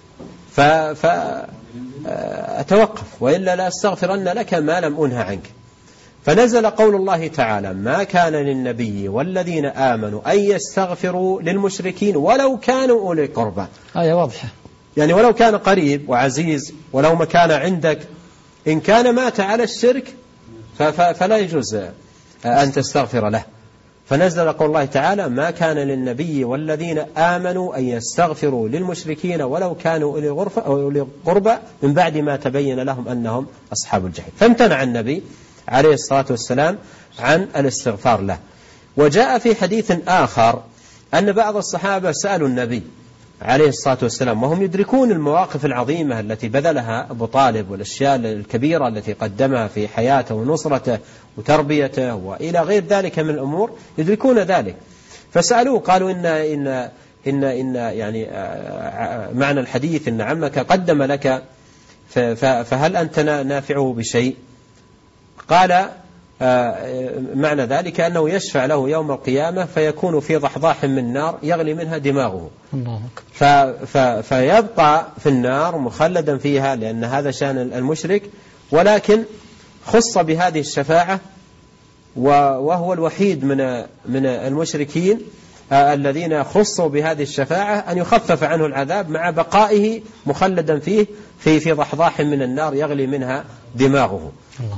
Speaker 2: فأتوقف، وإلا لا أستغفرن لك ما لم أنهى عنك. فنزل قول الله تعالى ما كان للنبي والذين آمنوا أن يستغفروا للمشركين ولو كانوا أولي قربى.
Speaker 1: آية واضحة،
Speaker 2: يعني ولو كان قريب وعزيز، ولو ما كان عندك، إن كان مات على الشرك فلا يجوز أن تستغفر له. فنزل قول الله تعالى ما كان للنبي والذين آمنوا أن يستغفروا للمشركين ولو كانوا أولي قربى من بعد ما تبين لهم أنهم أصحاب الجحيم. فامتنع النبي عليه الصلاة والسلام عن الاستغفار له. وجاء في حديث آخر أن بعض الصحابة سألوا النبي عليه الصلاة والسلام وهم يدركون المواقف العظيمة التي بذلها أبو طالب والأشياء الكبيرة التي قدمها في حياته ونصرته وتربيته وإلى غير ذلك من الأمور، يدركون ذلك. فسألوه قالوا إن, إن, إن, إن يعني معنى الحديث إن عمك قدم لك فهل أنت نافعه بشيء؟ قال معنى ذلك أنه يشفع له يوم القيامة فيكون في ضحضاح من نار يغلي منها دماغه، فيبقى في النار مخلدا فيها لأن هذا شأن المشرك، ولكن خص بهذه الشفاعة وهو الوحيد من من المشركين الذين خصوا بهذه الشفاعة أن يخفف عنه العذاب مع بقائه مخلدا فيه في في ضحضاح من النار يغلي منها دماغه.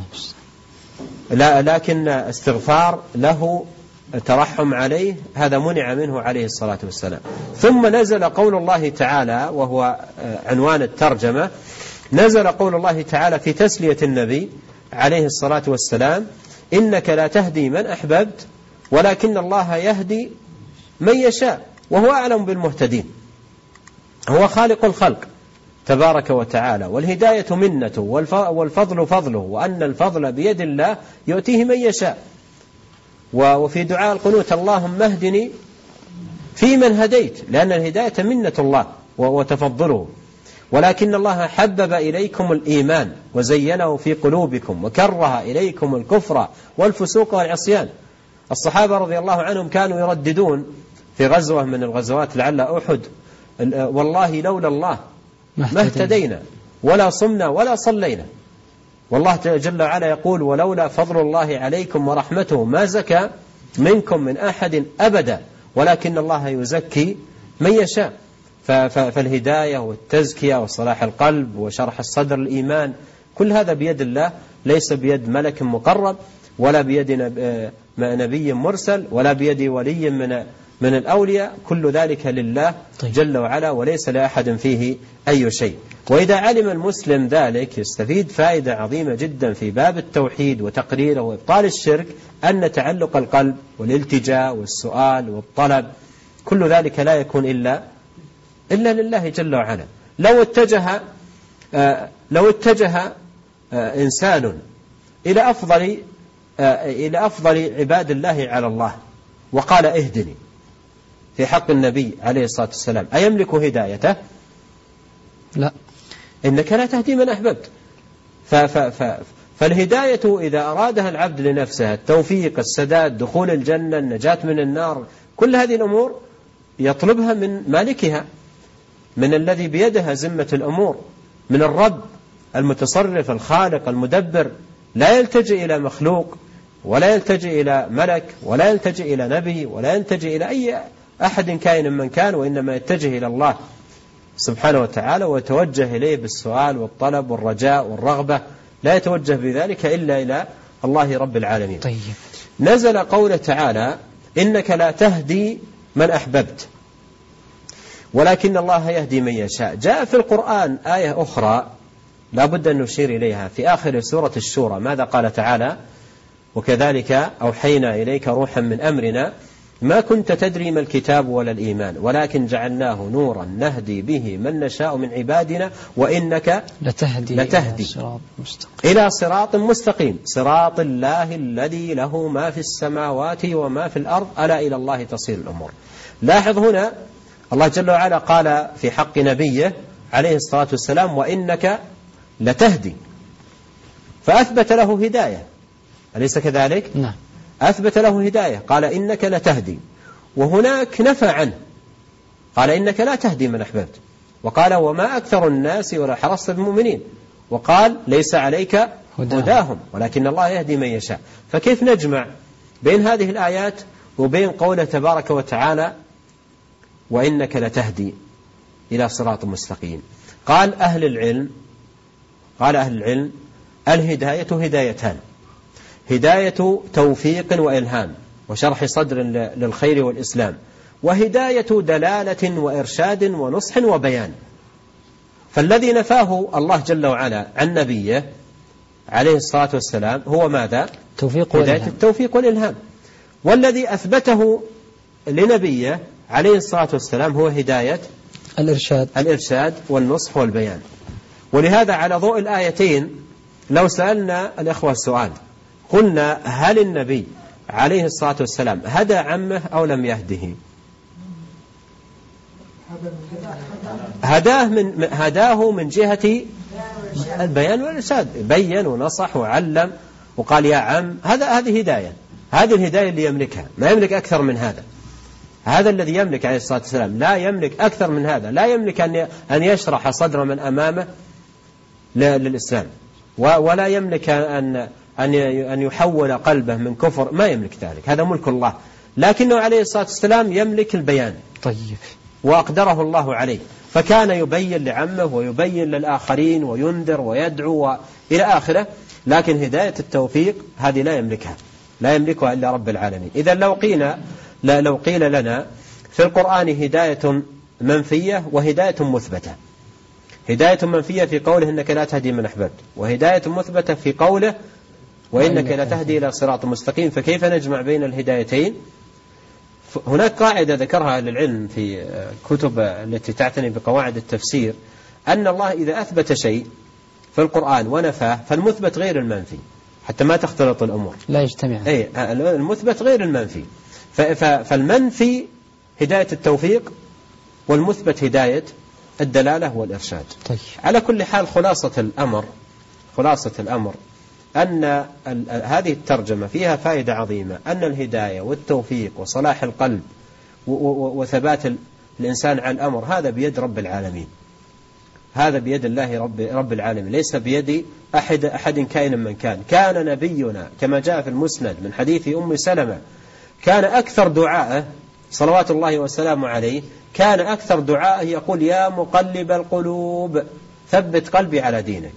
Speaker 2: لا لكن استغفار له ترحم عليه هذا منع منه عليه الصلاة والسلام. ثم نزل قول الله تعالى وهو عنوان الترجمة، نزل قول الله تعالى في تسلية النبي عليه الصلاة والسلام إنك لا تهدي من أحببت ولكن الله يهدي من يشاء وهو أعلم بالمهتدين. هو خالق الخلق تبارك وتعالى، والهداية منته والفضل فضله، وأن الفضل بيد الله يؤتيه من يشاء. وفي دعاء القنوت اللهم اهدني في من هديت، لأن الهداية منة الله وتفضله. ولكن الله حبب إليكم الإيمان وزينه في قلوبكم وكره إليكم الكفر والفسوق والعصيان. الصحابة رضي الله عنهم كانوا يرددون في غزوة من الغزوات لعل أحد والله لولا الله ما اهتدينا ولا صمنا ولا صلينا. والله جل وعلا يقول ولولا فضل الله عليكم ورحمته ما زكى منكم من أحد أبدا ولكن الله يزكي من يشاء. فالهداية والتزكية وصلاح القلب وشرح الصدر الإيمان كل هذا بيد الله، ليس بيد ملك مقرب ولا بيد نبي مرسل ولا بيد ولي من من الأولياء، كل ذلك لله جل وعلا وليس لأحد فيه أي شيء. وإذا علم المسلم ذلك يستفيد فائدة عظيمة جدا في باب التوحيد وتقريره وإبطال الشرك، أن تعلق القلب والالتجاء والسؤال والطلب كل ذلك لا يكون إلا إلا لله جل وعلا. لو اتجه آه لو اتجه آه إنسان إلى أفضل آه إلى أفضل عباد الله على الله وقال اهدني في حق النبي عليه الصلاة والسلام، أيملك هدايته؟
Speaker 1: لا،
Speaker 2: إنك لا تهدي من أحببت. فالهداية إذا أرادها العبد لنفسه، التوفيق، السداد، دخول الجنة، النجاة من النار، كل هذه الأمور يطلبها من مالكها، من الذي بيدها زمة الأمور، من الرب المتصرف الخالق المدبر، لا يلتجئ إلى مخلوق ولا يلتجئ إلى ملك ولا يلتجئ إلى نبي ولا يلتجئ إلى أي أحد كائن من كان، وإنما يتجه إلى الله سبحانه وتعالى ويتوجه إليه بالسؤال والطلب والرجاء والرغبة، لا يتوجه بذلك إلا إلى الله رب العالمين.
Speaker 1: طيب.
Speaker 2: نزل قوله تعالى إنك لا تهدي من أحببت ولكن الله يهدي من يشاء. جاء في القرآن آية أخرى لا بد أن نشير إليها في آخر سورة الشورى، ماذا قال تعالى؟ وكذلك أوحينا إليك روحا من أمرنا ما كنت تدري ما الكتاب ولا الإيمان ولكن جعلناه نورا نهدي به من نشاء من عبادنا وإنك
Speaker 1: لتهدي,
Speaker 2: لتهدي إلى صراط مستقيم صراط الله الذي له ما في السماوات وما في الأرض ألا إلى الله تصير الأمور. لاحظ هنا الله جل وعلا قال في حق نبيه عليه الصلاة والسلام وإنك لتهدي، فأثبت له هداية، أليس كذلك؟
Speaker 1: نعم.
Speaker 2: أثبت له هداية، قال إنك لتهدي، وهناك نفى عنه، قال إنك لا تهدي من أحببت، وقال وما أكثر الناس ولا حرصت بالمؤمنين، وقال ليس عليك هداهم ولكن الله يهدي من يشاء. فكيف نجمع بين هذه الآيات وبين قوله تبارك وتعالى وإنك لتهدي إلى صراط مستقيم؟ قال أهل العلم قال أهل العلم الهداية هدايتان: هداية توفيق وإلهام وشرح صدر للخير والإسلام، وهداية دلالة وإرشاد ونصح وبيان. فالذي نفاه الله جل وعلا عن نبيه عليه الصلاة والسلام هو ماذا؟
Speaker 1: توفيق
Speaker 2: هداية
Speaker 1: والإلهام.
Speaker 2: التوفيق والإلهام. والذي أثبته لنبيه عليه الصلاة والسلام هو هداية
Speaker 1: الإرشاد
Speaker 2: الإرشاد والنصح والبيان. ولهذا على ضوء الآيتين لو سألنا الأخوة السؤال، قلنا هل النبي عليه الصلاة والسلام هدى عمه أو لم يهده؟ هداه من هداه من جهة البيان والإرشاد، بين ونصح وعلم وقال يا عم، هذا هذه هداية، هذه الهداية اللي يملكها، ما يملك أكثر من هذا. هذا الذي يملك عليه الصلاة والسلام لا يملك أكثر من هذا، لا يملك أن يشرح صدر من أمامه للإسلام، ولا يملك أن أن يحول قلبه من كفر، ما يملك ذلك، هذا ملك الله. لكنه عليه الصلاة والسلام يملك البيان.
Speaker 1: طيب.
Speaker 2: وأقدره الله عليه، فكان يبين لعمه ويبين للآخرين وينذر ويدعو إلى آخره. لكن هداية التوفيق هذه لا يملكها، لا يملكها إلا رب العالمين. إذا لو قيل لو قيل لنا في القرآن هداية منفية وهداية مثبتة، هداية منفية في قوله إنك لا تهدي من أحببت، وهداية مثبتة في قوله وإنك لا تهدي إلى صراط مستقيم، فكيف نجمع بين الهدايتين؟ هناك قاعدة ذكرها أهل العلم في كتب التي تعتني بقواعد التفسير، أن الله إذا أثبت شيء في القرآن ونفاه فالمثبت غير المنفي، حتى ما تختلط الأمور،
Speaker 1: لا يجتمع.
Speaker 2: أي المثبت غير المنفي، فالمنفي هداية التوفيق والمثبت هداية الدلالة والإرشاد.
Speaker 1: طيب.
Speaker 2: على كل حال خلاصة الأمر خلاصة الأمر أن هذه الترجمة فيها فائدة عظيمة، أن الهداية والتوفيق وصلاح القلب وثبات الإنسان على الأمر هذا بيد رب العالمين، هذا بيد الله رب, رب العالمين، ليس بيد أحد, أحد كائن من كان. كان نبينا كما جاء في المسند من حديث أم سلمة، كان أكثر دعاءه صلوات الله وسلامه عليه، كان أكثر دعاءه يقول يا مقلب القلوب ثبت قلبي على دينك.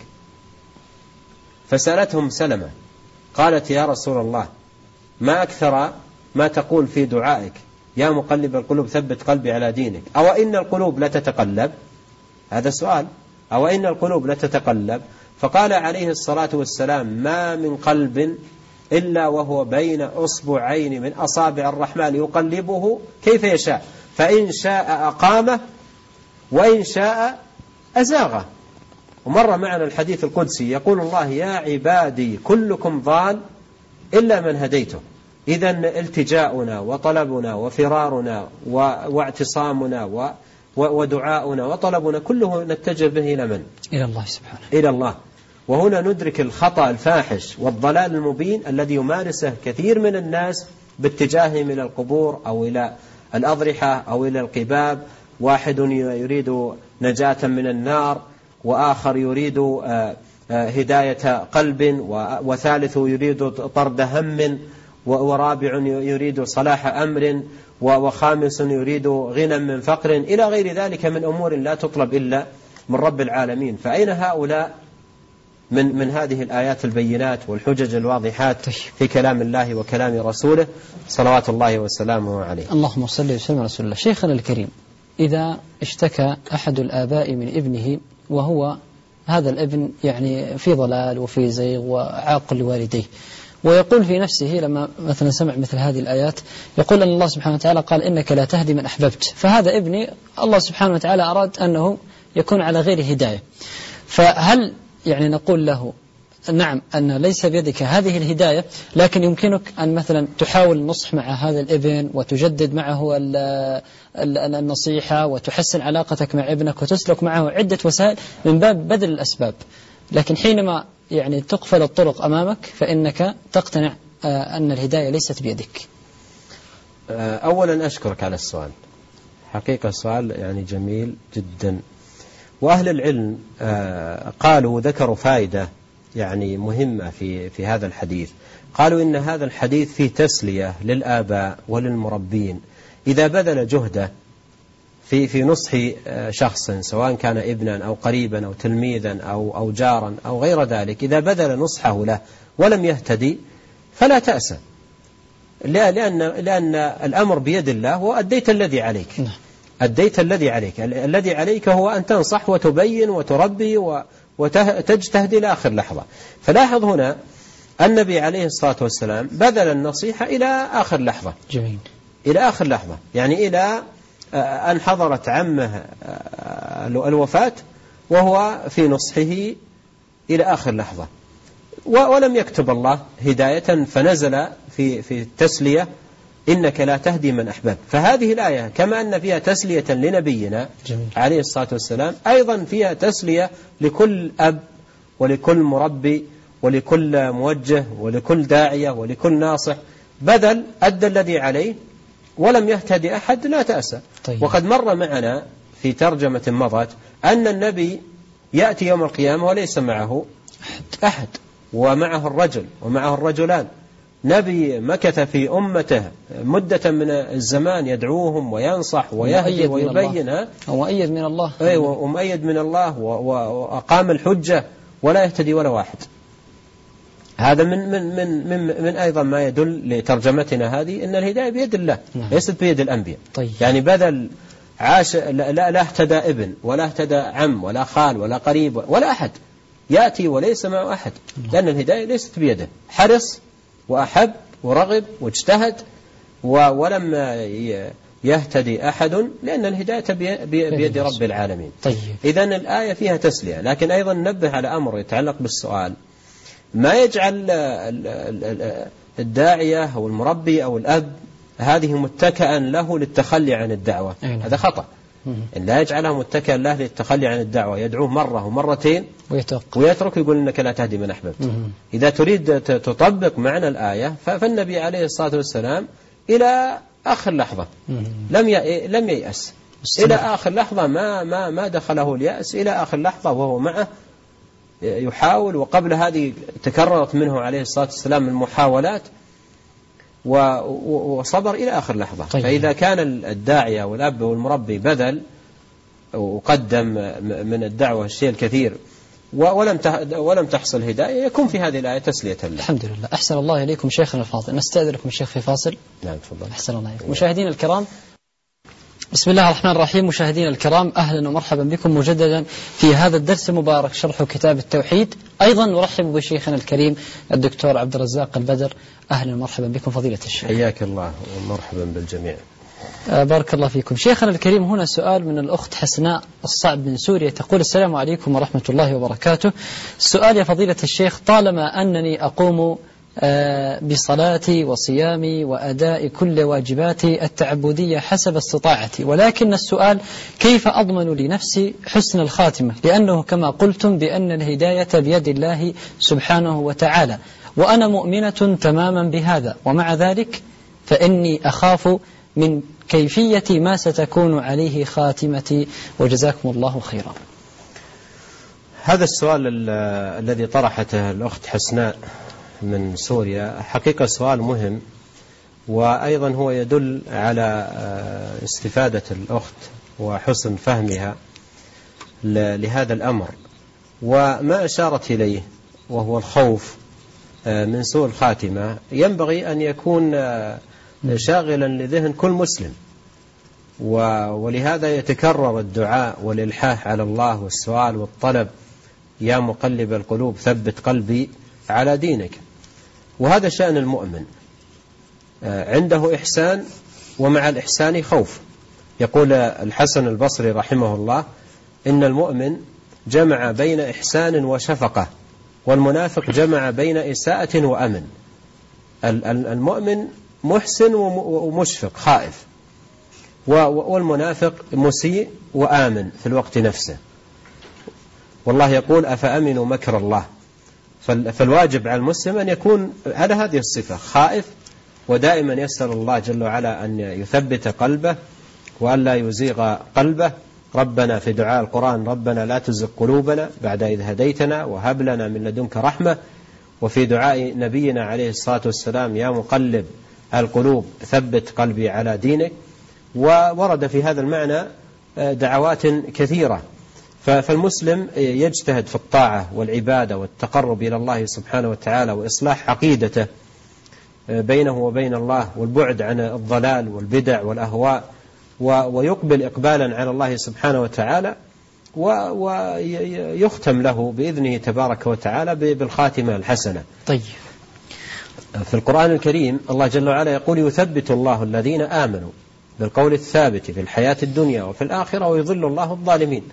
Speaker 2: فسألتهم سلمة قالت يا رسول الله ما أكثر ما تقول في دعائك يا مقلب القلوب ثبت قلبي على دينك، أو إن القلوب لا تتقلب؟ هذا سؤال، أو إن القلوب لا تتقلب؟ فقال عليه الصلاة والسلام ما من قلب إلا وهو بين أصبعين من أصابع الرحمن يقلبه كيف يشاء، فإن شاء أقامه وإن شاء أزاغه. ومر معنا الحديث القدسي يقول الله يا عبادي كلكم ضال إلا من هديته. إذن التجاؤنا وطلبنا وفرارنا واعتصامنا ودعاؤنا وطلبنا كله نتجه به إلى من؟
Speaker 1: إلى الله سبحانه،
Speaker 2: إلى الله. وهنا ندرك الخطأ الفاحش والضلال المبين الذي يمارسه كثير من الناس باتجاههم إلى القبور أو إلى الأضرحة أو إلى القباب. واحد يريد نجاة من النار، وآخر يريد هداية قلب، وثالث يريد طرد هم، ورابع يريد صلاح أمر، وخامس يريد غنى من فقر، إلى غير ذلك من أمور لا تطلب إلا من رب العالمين. فأين هؤلاء من من هذه الآيات البينات والحجج الواضحات في كلام الله وكلام رسوله صلوات الله وسلامه عليه؟
Speaker 1: اللهم صل وسلم على رسول الله. شيخنا الكريم، إذا اشتكى أحد الآباء من ابنه وهو هذا الابن يعني في ضلال وفي زيغ وعاق لوالديه، ويقول في نفسه لما مثلا سمع مثل هذه الآيات يقول أن الله سبحانه وتعالى قال إنك لا تهدي من أحببت، فهذا ابني الله سبحانه وتعالى أراد أنه يكون على غير هداية، فهل يعني نقول له نعم أن ليس بيدك هذه الهداية، لكن يمكنك أن مثلا تحاول النصح مع هذا الابن وتجدد معه النصيحة وتحسن علاقتك مع ابنك وتسلك معه عدة وسائل من باب بذل الأسباب. لكن حينما يعني تقفل الطرق أمامك فإنك تقتنع أن الهداية ليست بيدك.
Speaker 2: أولا أشكرك على السؤال، حقيقة سؤال يعني جميل جدا. وأهل العلم قالوا ذكروا فائدة يعني مهمة في في هذا الحديث. قالوا إن هذا الحديث فيه تسلية للآباء وللمربين إذا بذل جهده في في نصح شخص سواء كان ابنا أو قريبا أو تلميذا أو أو جارا أو غير ذلك، إذا بذل نصحه له ولم يهتدي فلا تأسى، لأن لأن الأمر بيد الله وأديت الذي عليك. أديت الذي عليك، الذي عليك هو أن تنصح وتبين وتربي وتجتهد إلى آخر لحظة. فلاحظ هنا النبي عليه الصلاة والسلام بذل النصيحة إلى آخر لحظة.
Speaker 1: جميل.
Speaker 2: إلى آخر لحظة، يعني إلى أن حضرت عمه الوفاة وهو في نصحه إلى آخر لحظة، ولم يكتب الله هداية فنزل في في التسلية إنك لا تهدي من أحببت. فهذه الآية كما أن فيها تسلية لنبينا جميل. عليه الصلاة والسلام، أيضا فيها تسلية لكل أب ولكل مربي ولكل موجه ولكل داعية ولكل ناصح بذل أدى الذي عليه ولم يهتدي أحد لا تأسى. طيب. وقد مر معنا في ترجمة مضت أن النبي يأتي يوم القيامة وليس معه أحد، ومعه الرجل ومعه الرجلان. نبي مكث في أمته مدة من الزمان يدعوهم وينصح ويهدي ويبين،
Speaker 1: ومؤيد من الله.
Speaker 2: أيوة، ومؤيد من الله وأقام الحجة ولا يهتدي ولا واحد. هذا من من من من, من أيضا ما يدل لترجمتنا هذه أن الهداية بيد الله ليست بيد الأنبياء.
Speaker 1: طيب.
Speaker 2: يعني بذل عاش لا, لا اهتدى ابن ولا اهتدى عم ولا خال ولا قريب ولا أحد يأتي وليس معه أحد، لأن الهداية ليست بيده. حرص وأحب ورغب واجتهد ولم يهتدي أحد، لأن الهداية بيد رب العالمين.
Speaker 1: طيب.
Speaker 2: إذن الآية فيها تسلية، لكن أيضا نبه على أمر يتعلق بالسؤال. ما يجعل الداعية أو المربي أو الأب هذه متكئا له للتخلي عن الدعوة، هذا خطأ. إن لا يجعلها متكئا له للتخلي عن الدعوة، يدعوه مرة ومرتين ويترك يقول إنك لا تهدي من أحببت. إذا تريد تطبق معنى الآية فالنبي عليه الصلاة والسلام إلى آخر لحظة لم لم ييأس، إلى آخر لحظة ما ما ما دخله اليأس، إلى آخر لحظة وهو معه يحاول. وقبل هذه تكررت منه عليه الصلاة والسلام المحاولات وصبر إلى آخر لحظة. طيب. فإذا كان الداعية والأب والمربي بذل وقدم من الدعوة الشيء الكثير ولم ولم تحصل هداية، يكون في هذه الآية تسلية الله.
Speaker 1: الحمد لله. أحسن الله إليكم شيخنا الفاضل. نستأذنكم الشيخ في فاصل.
Speaker 2: نعم تفضل.
Speaker 1: أحسن الله إليكم. مشاهدينا الكرام، بسم الله الرحمن الرحيم. مشاهدينا الكرام، أهلا ومرحبا بكم مجددا في هذا الدرس المبارك شرح كتاب التوحيد. أيضا نرحب بشيخنا الكريم الدكتور عبد الرزاق البدر. أهلا ومرحبا بكم فضيلة الشيخ.
Speaker 2: حياك الله ومرحبا بالجميع.
Speaker 1: بارك الله فيكم. شيخنا الكريم، هنا سؤال من الأخت حسناء الصعب من سوريا، تقول: السلام عليكم ورحمة الله وبركاته. السؤال: يا فضيلة الشيخ، طالما أنني أقوم بصلاتي وصيامي وأداء كل واجباتي التعبدية حسب استطاعتي، ولكن السؤال: كيف أضمن لنفسي حسن الخاتمة؟ لأنه كما قلتم بأن الهداية بيد الله سبحانه وتعالى، وأنا مؤمنة تماما بهذا، ومع ذلك فإني أخاف من كيفية ما ستكون عليه خاتمتي، وجزاكم الله خيرا.
Speaker 2: هذا السؤال الذي طرحته الأخت حسناء من سوريا حقيقة سؤال مهم، وأيضا هو يدل على استفادة الأخت وحسن فهمها لهذا الأمر. وما أشارت إليه وهو الخوف من سوء الخاتمة ينبغي أن يكون شاغلا لذهن كل مسلم، ولهذا يتكرر الدعاء والإلحاح على الله والسؤال والطلب: يا مقلب القلوب ثبت قلبي على دينك. وهذا شأن المؤمن، عنده إحسان ومع الإحسان خوف. يقول الحسن البصري رحمه الله: إن المؤمن جمع بين إحسان وشفقة والمنافق جمع بين إساءة وأمن. المؤمن محسن ومشفق خائف، والمنافق مسيء وآمن في الوقت نفسه. والله يقول أفأمنوا مكر الله. فالواجب على المسلم أن يكون على هذه الصفة، خائف ودائما يسأل الله جل وعلا أن يثبت قلبه وأن لا يزيغ قلبه. ربنا في دعاء القرآن ربنا لا تزغ قلوبنا بعد إذ هديتنا وهب لنا من لدنك رحمة. وفي دعاء نبينا عليه الصلاة والسلام يا مقلب القلوب ثبت قلبي على دينك. وورد في هذا المعنى دعوات كثيرة. فالمسلم يجتهد في الطاعة والعبادة والتقرب إلى الله سبحانه وتعالى وإصلاح عقيدته بينه وبين الله والبعد عن الضلال والبدع والأهواء، ويقبل إقبالا على الله سبحانه وتعالى، ويختم له بإذنه تبارك وتعالى بالخاتمة الحسنة.
Speaker 1: طيب.
Speaker 2: في القرآن الكريم الله جل وعلا يقول يثبت الله الذين آمنوا بالقول الثابت في الحياة الدنيا وفي الآخرة ويضل الله الظالمين.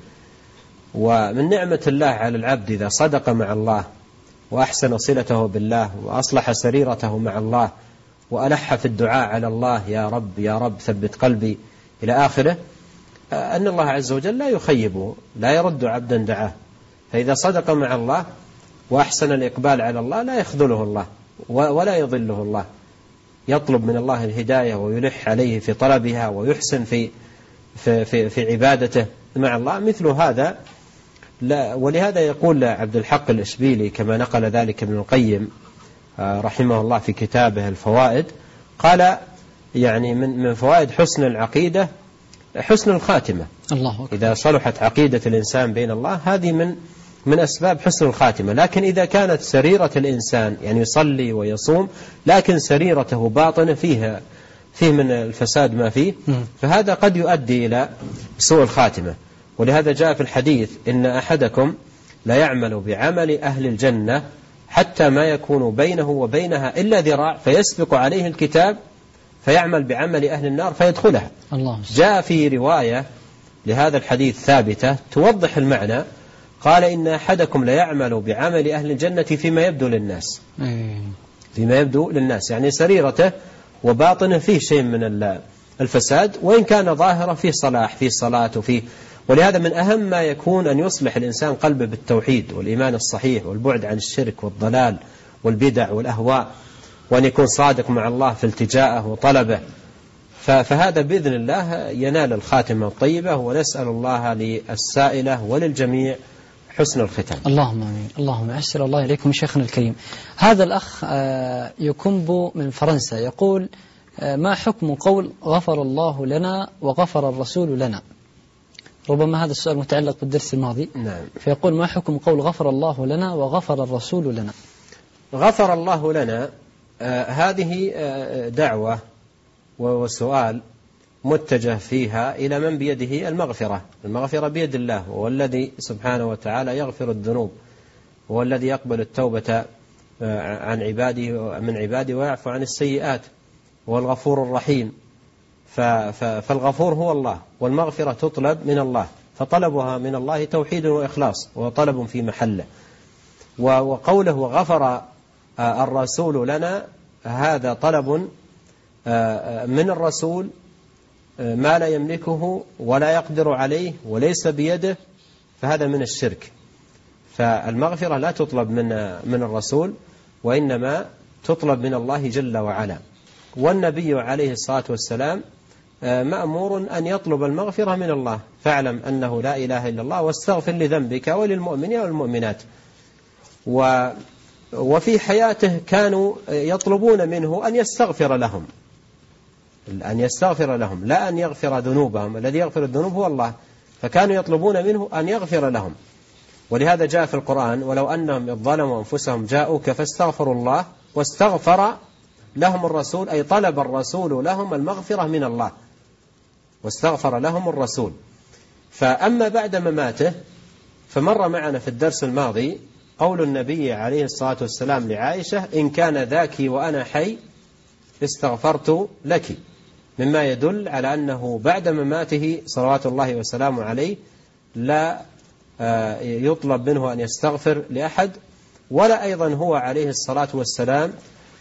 Speaker 2: ومن نعمة الله على العبد إذا صدق مع الله وأحسن صلته بالله وأصلح سريرته مع الله وألح في الدعاء على الله يا رب يا رب ثبت قلبي إلى آخره، أن الله عز وجل لا يخيبه، لا يرد عبدا دعاه. فإذا صدق مع الله وأحسن الإقبال على الله لا يخذله الله ولا يضله الله، يطلب من الله الهداية ويلح عليه في طلبها ويحسن في في في, في عبادته مع الله. مثل هذا لا. ولهذا يقول عبد الحق الإشبيلي كما نقل ذلك ابن القيم رحمه الله في كتابه الفوائد، قال يعني من من فوائد حسن العقيدة حسن الخاتمة.
Speaker 1: الله أكبر.
Speaker 2: إذا صلحت عقيدة الإنسان بين الله هذه من من أسباب حسن الخاتمة. لكن إذا كانت سريرة الإنسان يعني يصلي ويصوم لكن سريرته باطنة فيها فيه من الفساد ما فيه، فهذا قد يؤدي إلى سوء الخاتمة. ولهذا جاء في الحديث إن أحدكم لا يعمل بعمل أهل الجنة حتى ما يكون بينه وبينها إلا ذراع فيسبق عليه الكتاب فيعمل بعمل أهل النار فيدخلها.
Speaker 1: الله.
Speaker 2: جاء في رواية لهذا الحديث ثابتة توضح المعنى، قال إن أحدكم لا يعمل بعمل أهل الجنة فيما يبدو للناس. فيما يبدو للناس يعني سريرته وباطنه فيه شيء من الفساد، وإن كان ظاهرة فيه صلاح فيه صلاة وفيه. ولهذا من أهم ما يكون أن يصلح الإنسان قلبه بالتوحيد والإيمان الصحيح والبعد عن الشرك والضلال والبدع والأهواء، وأن يكون صادق مع الله في التجاءه وطلبه. فهذا بإذن الله ينال الخاتمة الطيبة. ونسأل الله للسائلة وللجميع حسن الختام.
Speaker 1: اللهم آمين. اللهم أحسن الله إليكم شيخنا الكريم. هذا الأخ يكمبو من فرنسا يقول ما حكم قول غفر الله لنا وغفر الرسول لنا؟ ربما هذا السؤال متعلق بالدرس الماضي.
Speaker 2: نعم.
Speaker 1: فيقول ما حكم قول غفر الله لنا وغفر الرسول لنا؟
Speaker 2: غفر الله لنا آه هذه آه دعوة وسؤال متجه فيها إلى من بيده المغفرة. المغفرة بيد الله، هو الذي سبحانه وتعالى يغفر الذنوب، هو الذي يقبل التوبة عن عباده من عباده ويعفو عن السيئات، هو الغفور الرحيم. فالغفور هو الله، والمغفرة تطلب من الله، فطلبها من الله توحيد وإخلاص وطلب في محله. وقوله غفر الرسول لنا هذا طلب من الرسول ما لا يملكه ولا يقدر عليه وليس بيده، فهذا من الشرك. فالمغفرة لا تطلب من من الرسول، وإنما تطلب من الله جل وعلا. والنبي عليه الصلاة والسلام مأمور أن يطلب المغفرة من الله، فاعلم أنه لا إله إلا الله واستغفر لذنبك وللمؤمنين والمؤمنات. وفي حياته كانوا يطلبون منه أن يستغفر لهم، أن يستغفر لهم لا أن يغفر ذنوبهم، الذي يغفر الذنوب هو الله، فكانوا يطلبون منه أن يغفر لهم. ولهذا جاء في القرآن ولو أنهم إذ ظلموا أنفسهم جاءوك فاستغفروا الله واستغفر لهم الرسول، أي طلب الرسول لهم المغفرة من الله واستغفر لهم الرسول. فأما بعد مماته فمر معنا في الدرس الماضي قول النبي عليه الصلاة والسلام لعائشة إن كان ذاك وأنا حي استغفرت لك، مما يدل على أنه بعد مماته صلوات الله وسلامه عليه لا يطلب منه أن يستغفر لأحد، ولا أيضا هو عليه الصلاة والسلام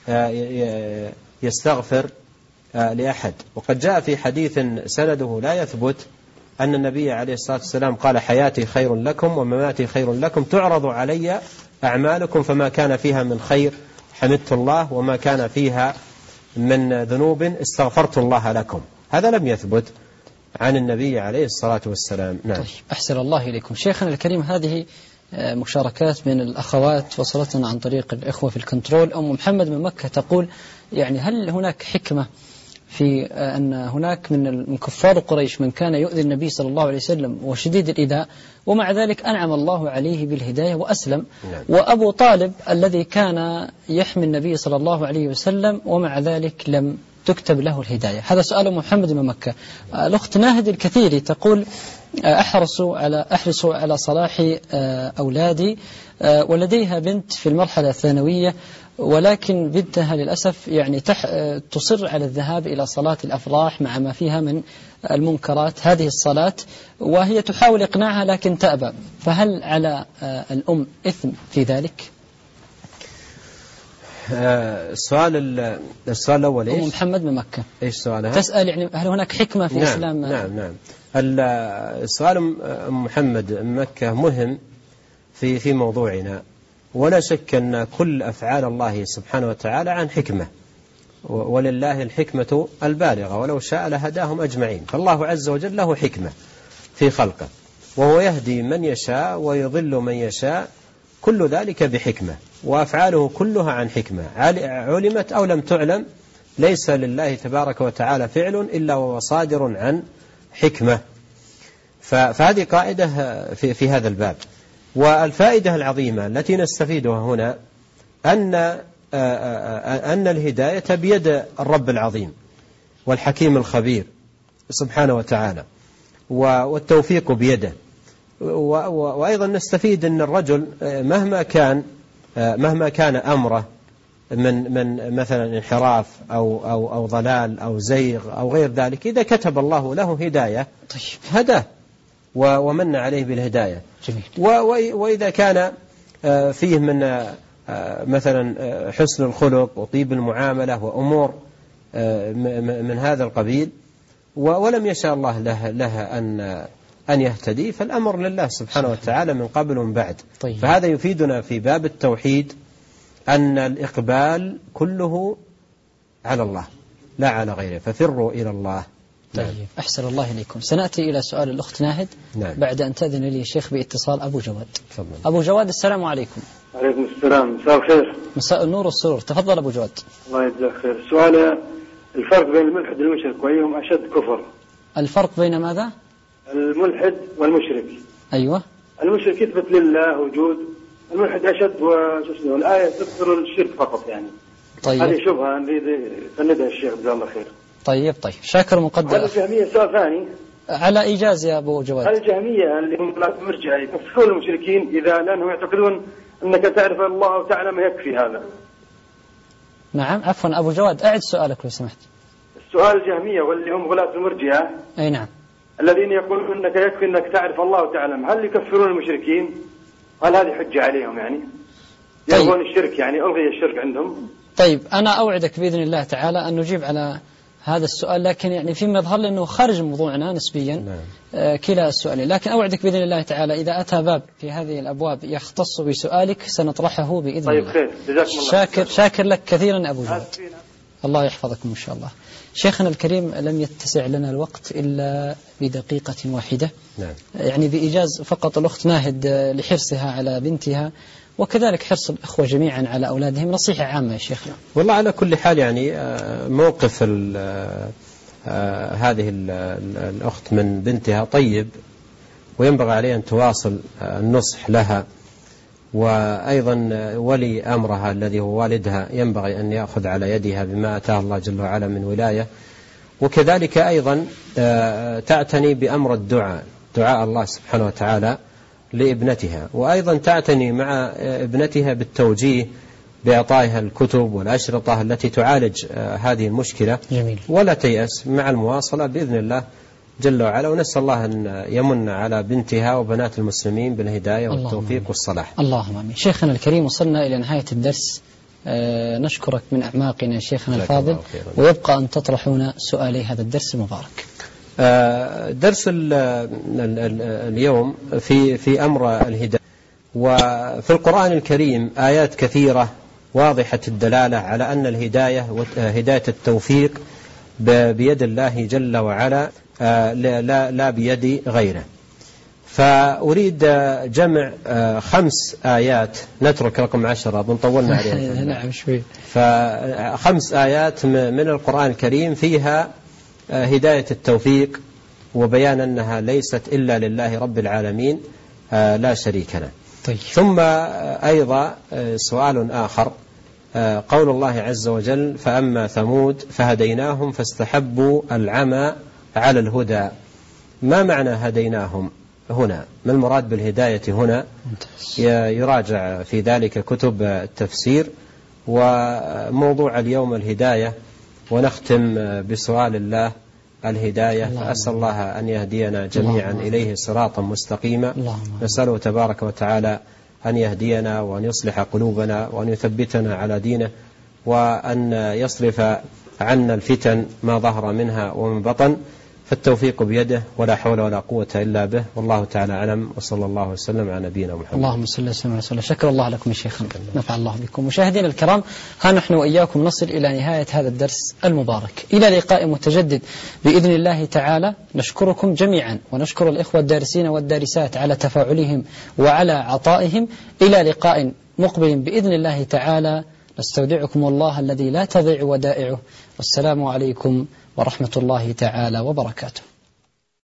Speaker 2: يستغفر لأحد. وقد جاء في حديث سنده لا يثبت أن النبي عليه الصلاة والسلام قال: حياتي خير لكم ومماتي خير لكم، تعرض علي أعمالكم فما كان فيها من خير حمدت الله وما كان فيها من ذنوب استغفرت الله لكم. هذا لم يثبت عن النبي عليه الصلاة والسلام. نعم.
Speaker 1: طيب، أحسن الله إليكم. شيخنا الكريم، هذه مشاركات من الأخوات وصلتنا عن طريق الإخوة في الكنترول. أم محمد من مكة تقول: يعني هل هناك حكمة في أن هناك من كفار قريش من كان يؤذي النبي صلى الله عليه وسلم وشديد الإيذاء، ومع ذلك أنعم الله عليه بالهداية وأسلم،
Speaker 2: نعم.
Speaker 1: وأبو طالب الذي كان يحمي النبي صلى الله عليه وسلم ومع ذلك لم تكتب له الهداية؟ هذا سؤال محمد من مكة. الأخت ناهد الكثيري تقول: أحرص على أحرص على صلاح أولادي، ولديها بنت في المرحلة الثانوية، ولكن بنتها للأسف يعني تح تصر على الذهاب إلى صلاة الأفراح مع ما فيها من المنكرات هذه الصلاة، وهي تحاول إقناعها لكن تأبى، فهل على الأم إثم في ذلك؟
Speaker 2: السؤال السؤال الأول إيش؟
Speaker 1: أم محمد من مكة
Speaker 2: إيش سؤالها؟
Speaker 1: تسأل يعني هل هناك حكمة في
Speaker 2: نعم
Speaker 1: الإسلام؟
Speaker 2: نعم نعم. السؤال أم محمد من مكة مهم في في موضوعنا، ولا شك أن كل أفعال الله سبحانه وتعالى عن حكمة، ولله الحكمة البالغة، ولو شاء لهداهم أجمعين. فالله عز وجل له حكمة في خلقه، وهو يهدي من يشاء ويضل من يشاء، كل ذلك بحكمة، وأفعاله كلها عن حكمة، علمت أو لم تعلم. ليس لله تبارك وتعالى فعل إلا وهو صادر عن حكمة. فهذه قاعدة في, في هذا الباب. والفائدة العظيمة التي نستفيدها هنا أن أن الهداية بيد الرب العظيم والحكيم الخبير سبحانه وتعالى، والتوفيق بيده. وأيضا نستفيد أن الرجل مهما كان مهما كان أمره من من مثلا انحراف أو أو أو ضلال أو زيغ أو غير ذلك، إذا كتب الله له هداية هداه ومن عليه بالهداية. وإذا كان فيه من مثلا حسن الخلق وطيب المعاملة وأمور من هذا القبيل ولم يشاء الله له, له أن أن يهتدي، فالأمر لله سبحانه وتعالى من قبل ومن بعد.
Speaker 1: طيب.
Speaker 2: فهذا يفيدنا في باب التوحيد أن الإقبال كله على الله لا على غيره، ففروا إلى الله.
Speaker 1: طيب. نعم. أحسن الله إليكم. سنأتي إلى سؤال الأخت ناهد.
Speaker 2: نعم.
Speaker 1: بعد أن تأذن لي الشيخ باتصال أبو جواد.
Speaker 2: فضل.
Speaker 1: أبو جواد، السلام عليكم.
Speaker 3: عليكم السلام. مساء الخير.
Speaker 1: مساء النور والسرور. تفضل أبو جواد.
Speaker 3: الله يجزاك خير. سؤال: الفرق بين الملحد والمشرك وأيهم أشد كفر؟
Speaker 1: الفرق بين ماذا؟
Speaker 3: الملحد والمشرك.
Speaker 1: أيوة.
Speaker 3: المشرك يثبت لله وجود، الملحد أشد وشو اسمه الآية تذكر الشرك فقط يعني.
Speaker 1: طيب.
Speaker 3: هذه شبهة نريد يسندها الشيخ جزاه الله خير.
Speaker 1: طيب طيب. شاكر مقدر.
Speaker 3: هل الجهمية سؤال ثاني؟
Speaker 1: على إيجاز يا أبو جواد.
Speaker 3: هل الجهمية اللي هم مرجع يكفرون المشركين إذا لأنهم يعتقدون أنك تعرف الله وتعلم يكفي هذا؟
Speaker 1: نعم عفوا أبو جواد، أعد سؤالك لو سمحت.
Speaker 3: السؤال الجهمية واللي هم غلاة المرجئة.
Speaker 1: أي نعم.
Speaker 3: الذين يقولون أنك يكفي أنك تعرف الله وتعلم، هل يكفرون المشركين؟ هل هذه حجة عليهم يعني؟
Speaker 1: طيب.
Speaker 3: يبغون الشرك يعني ألغي الشرك عندهم؟
Speaker 1: طيب أنا أوعدك بإذن الله تعالى أن نجيب على هذا السؤال، لكن يعني فيما يظهر لي أنه خارج موضوعنا نسبيا.
Speaker 2: نعم.
Speaker 1: آه كلا السؤالين، لكن أوعدك بإذن الله تعالى إذا أتى باب في هذه الأبواب يختص بسؤالك سنطرحه بإذن
Speaker 3: طيب
Speaker 1: الله.
Speaker 3: خير. جزاكم الله.
Speaker 1: شاكر شاكر لك كثيرا أبو جواد. الله يحفظكم إن شاء الله. شيخنا الكريم، لم يتسع لنا الوقت إلا بدقيقة واحدة.
Speaker 2: نعم.
Speaker 1: يعني بإيجاز فقط الأخت ناهد لحرصها على بنتها وكذلك حرص الأخوة جميعا على أولادهم، نصيحة عامة يا شيخنا.
Speaker 2: والله على كل حال يعني موقف هذه الأخت من بنتها طيب، وينبغي عليها أن تواصل النصح لها، وأيضا ولي أمرها الذي هو والدها ينبغي أن يأخذ على يدها بما أتاه الله جل وعلا من ولاية، وكذلك أيضا تعتني بأمر الدعاء، دعاء الله سبحانه وتعالى لابنتها، وأيضا تعتني مع ابنتها بالتوجيه بإعطائها الكتب والأشرطة التي تعالج هذه المشكلة.
Speaker 1: جميل.
Speaker 2: ولا تيأس، مع المواصلة بإذن الله جل وعلا، ونسأل الله أن يمن على بنتها وبنات المسلمين بالهداية والتوفيق والصلاح.
Speaker 1: اللهم آمين. شيخنا الكريم، وصلنا إلى نهاية الدرس، آه نشكرك من أعماقنا شيخنا الفاضل، ويبقى أن تطرحون سؤالي هذا الدرس المبارك.
Speaker 2: آه درس ال ال ال اليوم في في أمر الهداية، وفي القرآن الكريم آيات كثيرة واضحة الدلالة على أن الهداية هداية التوفيق بيد الله جل وعلا لا لا بيد غيره. فأريد جمع خمس آيات، نترك رقم عشرة بنطولنا عليها.
Speaker 1: نعم شوي.
Speaker 2: فخمس آيات من القرآن الكريم فيها هداية التوفيق، وبيان أنها ليست إلا لله رب العالمين لا شريك له.
Speaker 1: طيب.
Speaker 2: ثم أيضا سؤال آخر، قول الله عز وجل: فأما ثمود فهديناهم فاستحبوا العمى على الهدى. ما معنى هديناهم هنا؟ ما المراد بالهداية هنا؟ يراجع في ذلك كتب التفسير. وموضوع اليوم الهداية، ونختم بسؤال الله الهداية، فأسأل الله أن يهدينا جميعا إليه صراطا مستقيما. نسأله تبارك وتعالى أن يهدينا وأن يصلح قلوبنا وأن يثبتنا على دينه، وأن يصرف عنا الفتن ما ظهر منها ومن بطن، فالتوفيق بيده ولا حول ولا قوة إلا به، والله تعالى أعلم، وصلى الله وسلم على نبينا محمد.
Speaker 1: اللهم صل وسلم على رسول الله. شكر الله لكم يا شيخنا، نفع الله بكم. مشاهدينا الكرام، ها نحن وإياكم نصل إلى نهاية هذا الدرس المبارك، إلى لقاء متجدد بإذن الله تعالى. نشكركم جميعا، ونشكر الإخوة الدارسين والدارسات على تفاعلهم وعلى عطائهم. إلى لقاء مقبل بإذن الله تعالى، نستودعكم الله الذي لا تضيع ودائعه، والسلام عليكم ورحمة الله تعالى وبركاته.